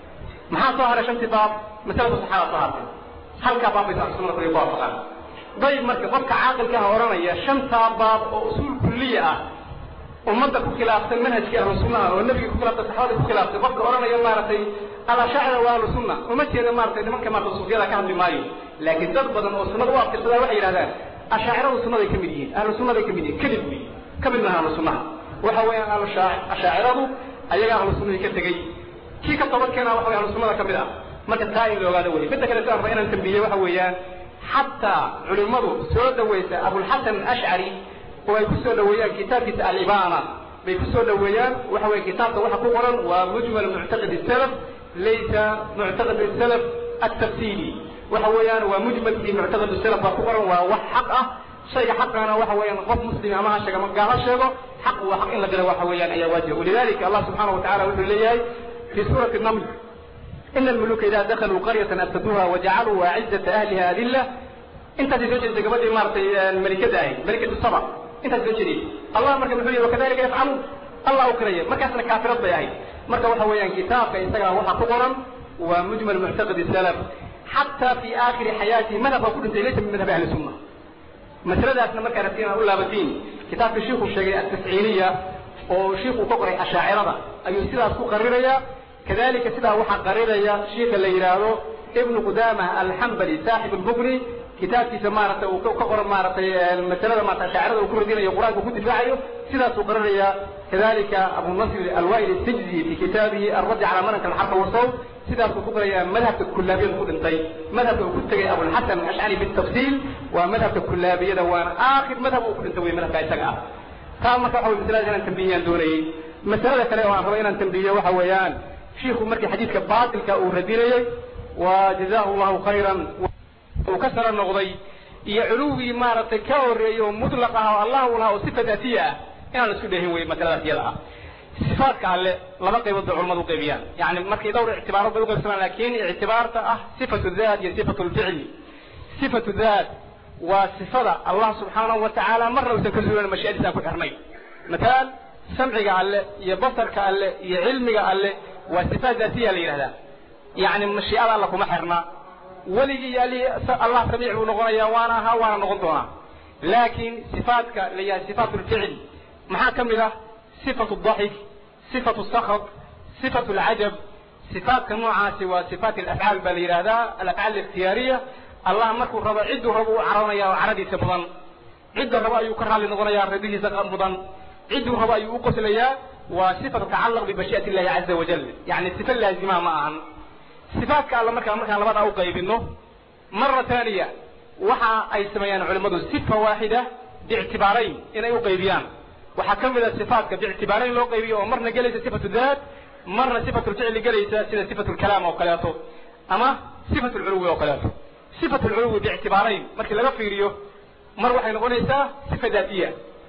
محا ظهر شمس باب مثلا الصحابة صحابة هل كباب يتعصمنا في باب صحابة ضيب مركب ربك عاقل كهورانا يا شمس باب أصول كلية ومدى كخلاف المنهج كأهل السنة والنبي كخلاف الصحابة كخلاف ربك ورانا يلا رتي على شاعر وأهل السنة ومشي أنا مرتي لمن كما تصوفي هذا كان بمايو لكن ضربا والسنة واقع كذا وحي هذا الشاعر والسنة ذي كمدين أهل السنة ذي كمدين كذب كملنا أهل السنة وحوي أهل الشاعر أيها أهل السنة كتجي كي كتبت كنا وحوي أهل السنة كملا ما تتعين لو قالوا لي بدك أن تعرف أين التنبيه وحويان حتى علماء سود ويسا أبو الحسن الأشعري ويكسر دويان كتاب الإبانة بيكسر دويان وحوي كتاب وحقوقا ومجمل معتقد السلف ليس معتقد السلف التفسيري وحويان ومجمل في معتقد السلف وحقوقا وحقه شيء حقنا وحويان غف مسلم أمام الشيء ما قال الشيء حق وحق إلا قال وحويان أي وجه ولذلك الله سبحانه وتعالى يقول لي في سورة النمل إن الملوك إذا دخلوا قرية أفسدوها وجعلوا أعزة أهلها أذلة أنت تزوج قبل مرتي الملكة داهي ملكة السبع أنت تزوجني الله مركب الحلي وكذلك يفعلوا الله أكريه مركز كافر ضياهي مركز وحويان كتاب كإنسان وحقوقا ومجمل معتقد السلف حتى في آخر حياتي مذهب وكل أنت ليس من مذهب أهل السنة مسألة أثناء مركز رسينا أقول لها بدين كتاب الشيخ الشيخ التسعينية وشيخ فقري أشاعرة أي سيدة سوق قريرية كذلك سيدة وحق قريرية شيخ اللي يراه ابن قدامة الحنبلي صاحب البغني كتاب في سمارة وكفر مارة المسألة ما تشعر وكل دين يقرأ وكنت فاعله سيدة سوق قريرية كذلك أبو النصر الوائل السجزي في كتابه الرد على منهج الحق والصوت سيدة سوق قريرية مذهب الكلابية الخدنطي مذهب الكتابي أبو الحسن الأشعري بالتفصيل ومذهب الكلابية دوان آخر مذهب الخدنطي مذهب كايساقع فأما كحول مسألة جنا تنبيهان دوني مسألة كلا وأخرين تنبيه وحويان شيخ مركي حديث كباطل كأورديني وجزاه الله خيرا وكسر النغضي يعلوي مارة كوري ومطلقها الله ولها صفة ذاتية يعني نسكده هو مسألة ذاتية لها صفات كالله لما قيبض علماء قيبيان يعني مركي دور اعتباره بيوغل سمان لكن اعتبارته صفة الذات هي صفة الفعل صفة الذات وصفة الله سبحانه وتعالى مرة وتكذلون المشاهد ساكون حرمي مثال سمعك على يبصرك على يعلمك على وصفات ذاتية لهذا يعني مشيئة الله كما حرنا ولي يلي الله سميع ونغنى وانا نغنطونا لكن صفاتك اللي هي صفات الفعل محاكم له صفة الضحك صفة السخط صفة العجب صفات كنوعها سوى صفات الأفعال بل هذا الأفعال الاختيارية الله مركو ربا عدو ربو عرانيا وعردي سبضان عدو ربا يكرها لنغنيا رديه سقبضان عدو ربا يوقس ليا وصفة تتعلق بمشيئة الله عز وجل يعني الصفة اللازمة معها صفات كالله مركا لبدا أو قيبينه مرة ثانية وحا أي سميان علماء صفة واحدة باعتبارين إن أي قيبيان وحكم إلى الصفات باعتبارين لو قيبية ومرنا جليس صفة الذات مرنا صفة الفعل جليس صفة الكلام وقلاته أما صفة العلو وقلاته صفة العلو باعتبارين مركا لغا فيريو مر وحي نقول صفة ذاتية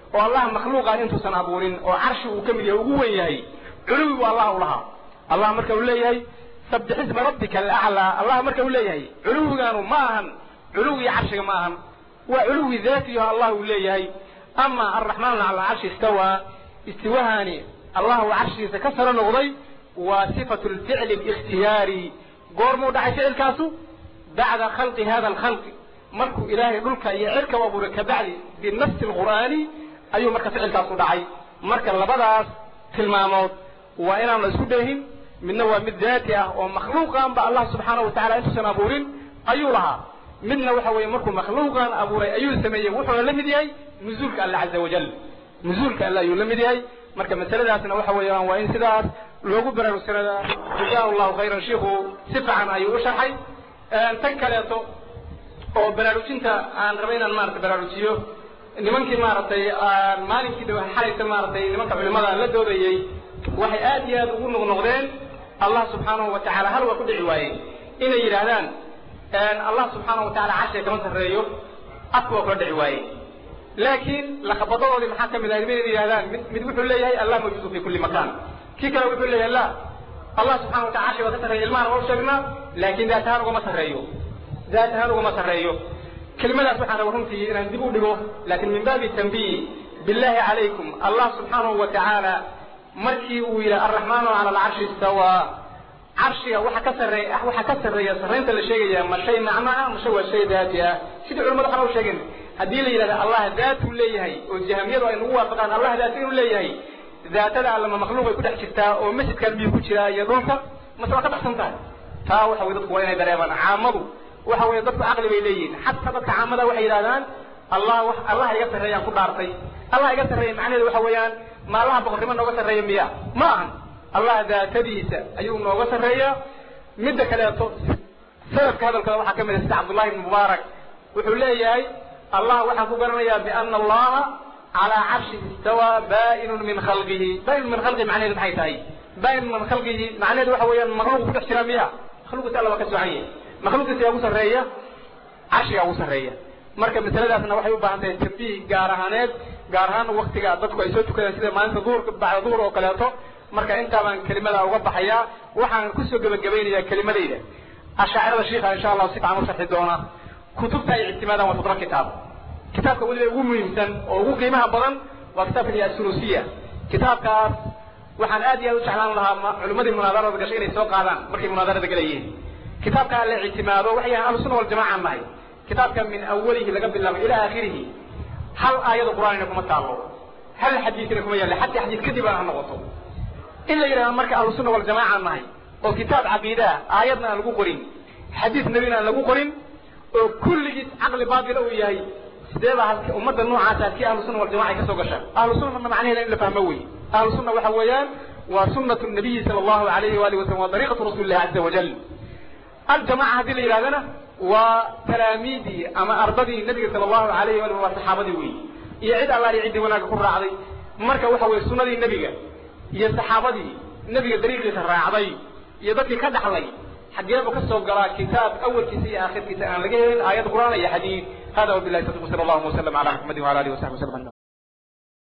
والله مخلوقا انتو سنابورين وعرش وكمل يوغوه يهي علوي والله لها الله مركب ليهي سبح اسم ربك الأعلى الله مركب ليهي علوي كانوا ماهن علوي عرش ماهن وعلوي ذاتي الله ليهي أما الرحمن على العرش استواهاني الله عرشي سكسر نغضي وصفة الفعل الاختياري قرمو دعي فعل كاسو بعد خلق هذا الخلق مركو إلهي قلك يعرك وابورك بعد بالنفس القرآني أيو مركا فعل كاسو دعي مركا لبداس في الماموت وإنا نسودهم من نوع من ذاتها ومخلوقا الله سبحانه وتعالى أنتو سنابورين أيو لها من نوع مركو مخلوقا أبوري أيو سميه وحونا لمديهي نزولك الله عز وجل نزولك الله يلمديهي marka masaladaasna waxa weeyaan waa in sidaas loogu baraarugsanada jazakallahu khayran sheekhu si fiican ayuu u sharxay tan kaleeto oo baraarujinta aan rabay inaan maaragtay baraarujiyo nimankii maaragtay maalinkii dhow xalayta maaragtay nimanka culimada la doodayay waxay aad iyo aad ugu noqnoqdeen allah subxaanahu wa tacaala hal waa ku dhici waayeen inay yidhaahdaan allah subxaanahu wa tacaala cashiga kama sarreeyo afka waa kula dhici waayeen لكن لخبطوا لي محاكم من المين هذا من وحول لي الله موجود في كل مكان كي كانوا يقول لي الله سبحانه وتعالى وتسرى المعنى وشغنا لكن ذاتها وما سريو ذاتها وما سريو كلمة سبحانه وهم في ندبوا له لكن من باب التنبيه بالله عليكم الله سبحانه وتعالى مركي إلى الرحمن على العرش استوى عرشي وحكسر يا سرنت الشيء ما شيء معناه مش هو الشيء ذاتها شيء علماء قالوا شيء هدي لي الله ذاته ليهي والجهمية إنه هو فقط الله ذاته ليهي ذاته لما مخلوق يكون حشتها ومسجد كلبي يكون شراء يدونك مثلا قد أحسنتها فهو يضبط وين دريبا عامضوا وهو يضبط عقل بيلين حتى ضبط عامضة وحيدان الله يقصر ريان كل عرطي الله يقصر ريان معنى وحويان ما الله بقر من نوقصر ريان مياه ما الله ذاته ديسة أيوم نوقصر ريان مدك لا سبب هذا الكلام حكم السيد عبد الله بن مبارك وحولي الله وحكو قرنيا بأن الله على عرش استوى بائن من خلقه بائن من خلقه معنى الحيثي بائن من خلقه معنى وحويا مخلوق في احترامها مخلوق الله وكسوعية مخلوق سيابو سرية عرش يابو سرية مركب مثلا وحي وبعد تنبيه قارهان وقتك dadku ay soo tukadeen sida maalinta duhurka bacda duhur oo kaleeto marka inta baan kelimada uga baxaya waxaan ku soo gabagabeynaya kelimadayda ashaacirada sheekha insha Allah si fiican u sharxi doona kutubta ay ictimaadaan waa fadra kitaabka waliba ugu muhiimsan oo ugu qiimaha badan waa kitaabka al-Sunusiya kitaabkaas waxaan aad iyo aad u jeclaan lahaa culimadii munaadarada gashay inay soo qaadaan markay munaadarada galayeen kitaabka la ictimaado waxay ahlus-sunna wal jamaa nahay kitaabka min awwalihi laga bilaabo ila aakhirihi hal aayada quraanina kuma taalo hal xadiisina kuma yaala hatta xadiis kadib aan noqoto illa yiraahdo marka ahlus-sunna wal jamaa nahay oo kitaab aqeeda aayadna aan lagu qorin xadiis nabina aan lagu qorin oo kulligiis aqli baadil uu yahay sideeba halka ummadda noocaas ah ahlus-sunna wal jamaa ka soo gashay ahlus-sunna macnaheedu in la fahmo way ahlus-sunna waxa weeyaan waa sunnatu nabiy sallallahu alayhi wa alihi wa sallam wa tariiqatu rasuulillah azza wa jalla al-jamaa hadii la yiraahdo وتلاميذي أما أرضي النبي صلى الله عليه وسلم وصحابته وي يعد الله يعد ولا كفر عضي مركا وحوي السنة النبي يا صحابتي النبي طريق الراعي يضطي كدح علي حجاب كسر قراء كتاب أول كتاب آخر كتاب لقيه آيات القرآن يا حديث هذا وبالله صلى الله عليه وسلم على محمد وعلى آله وصحبه وسلم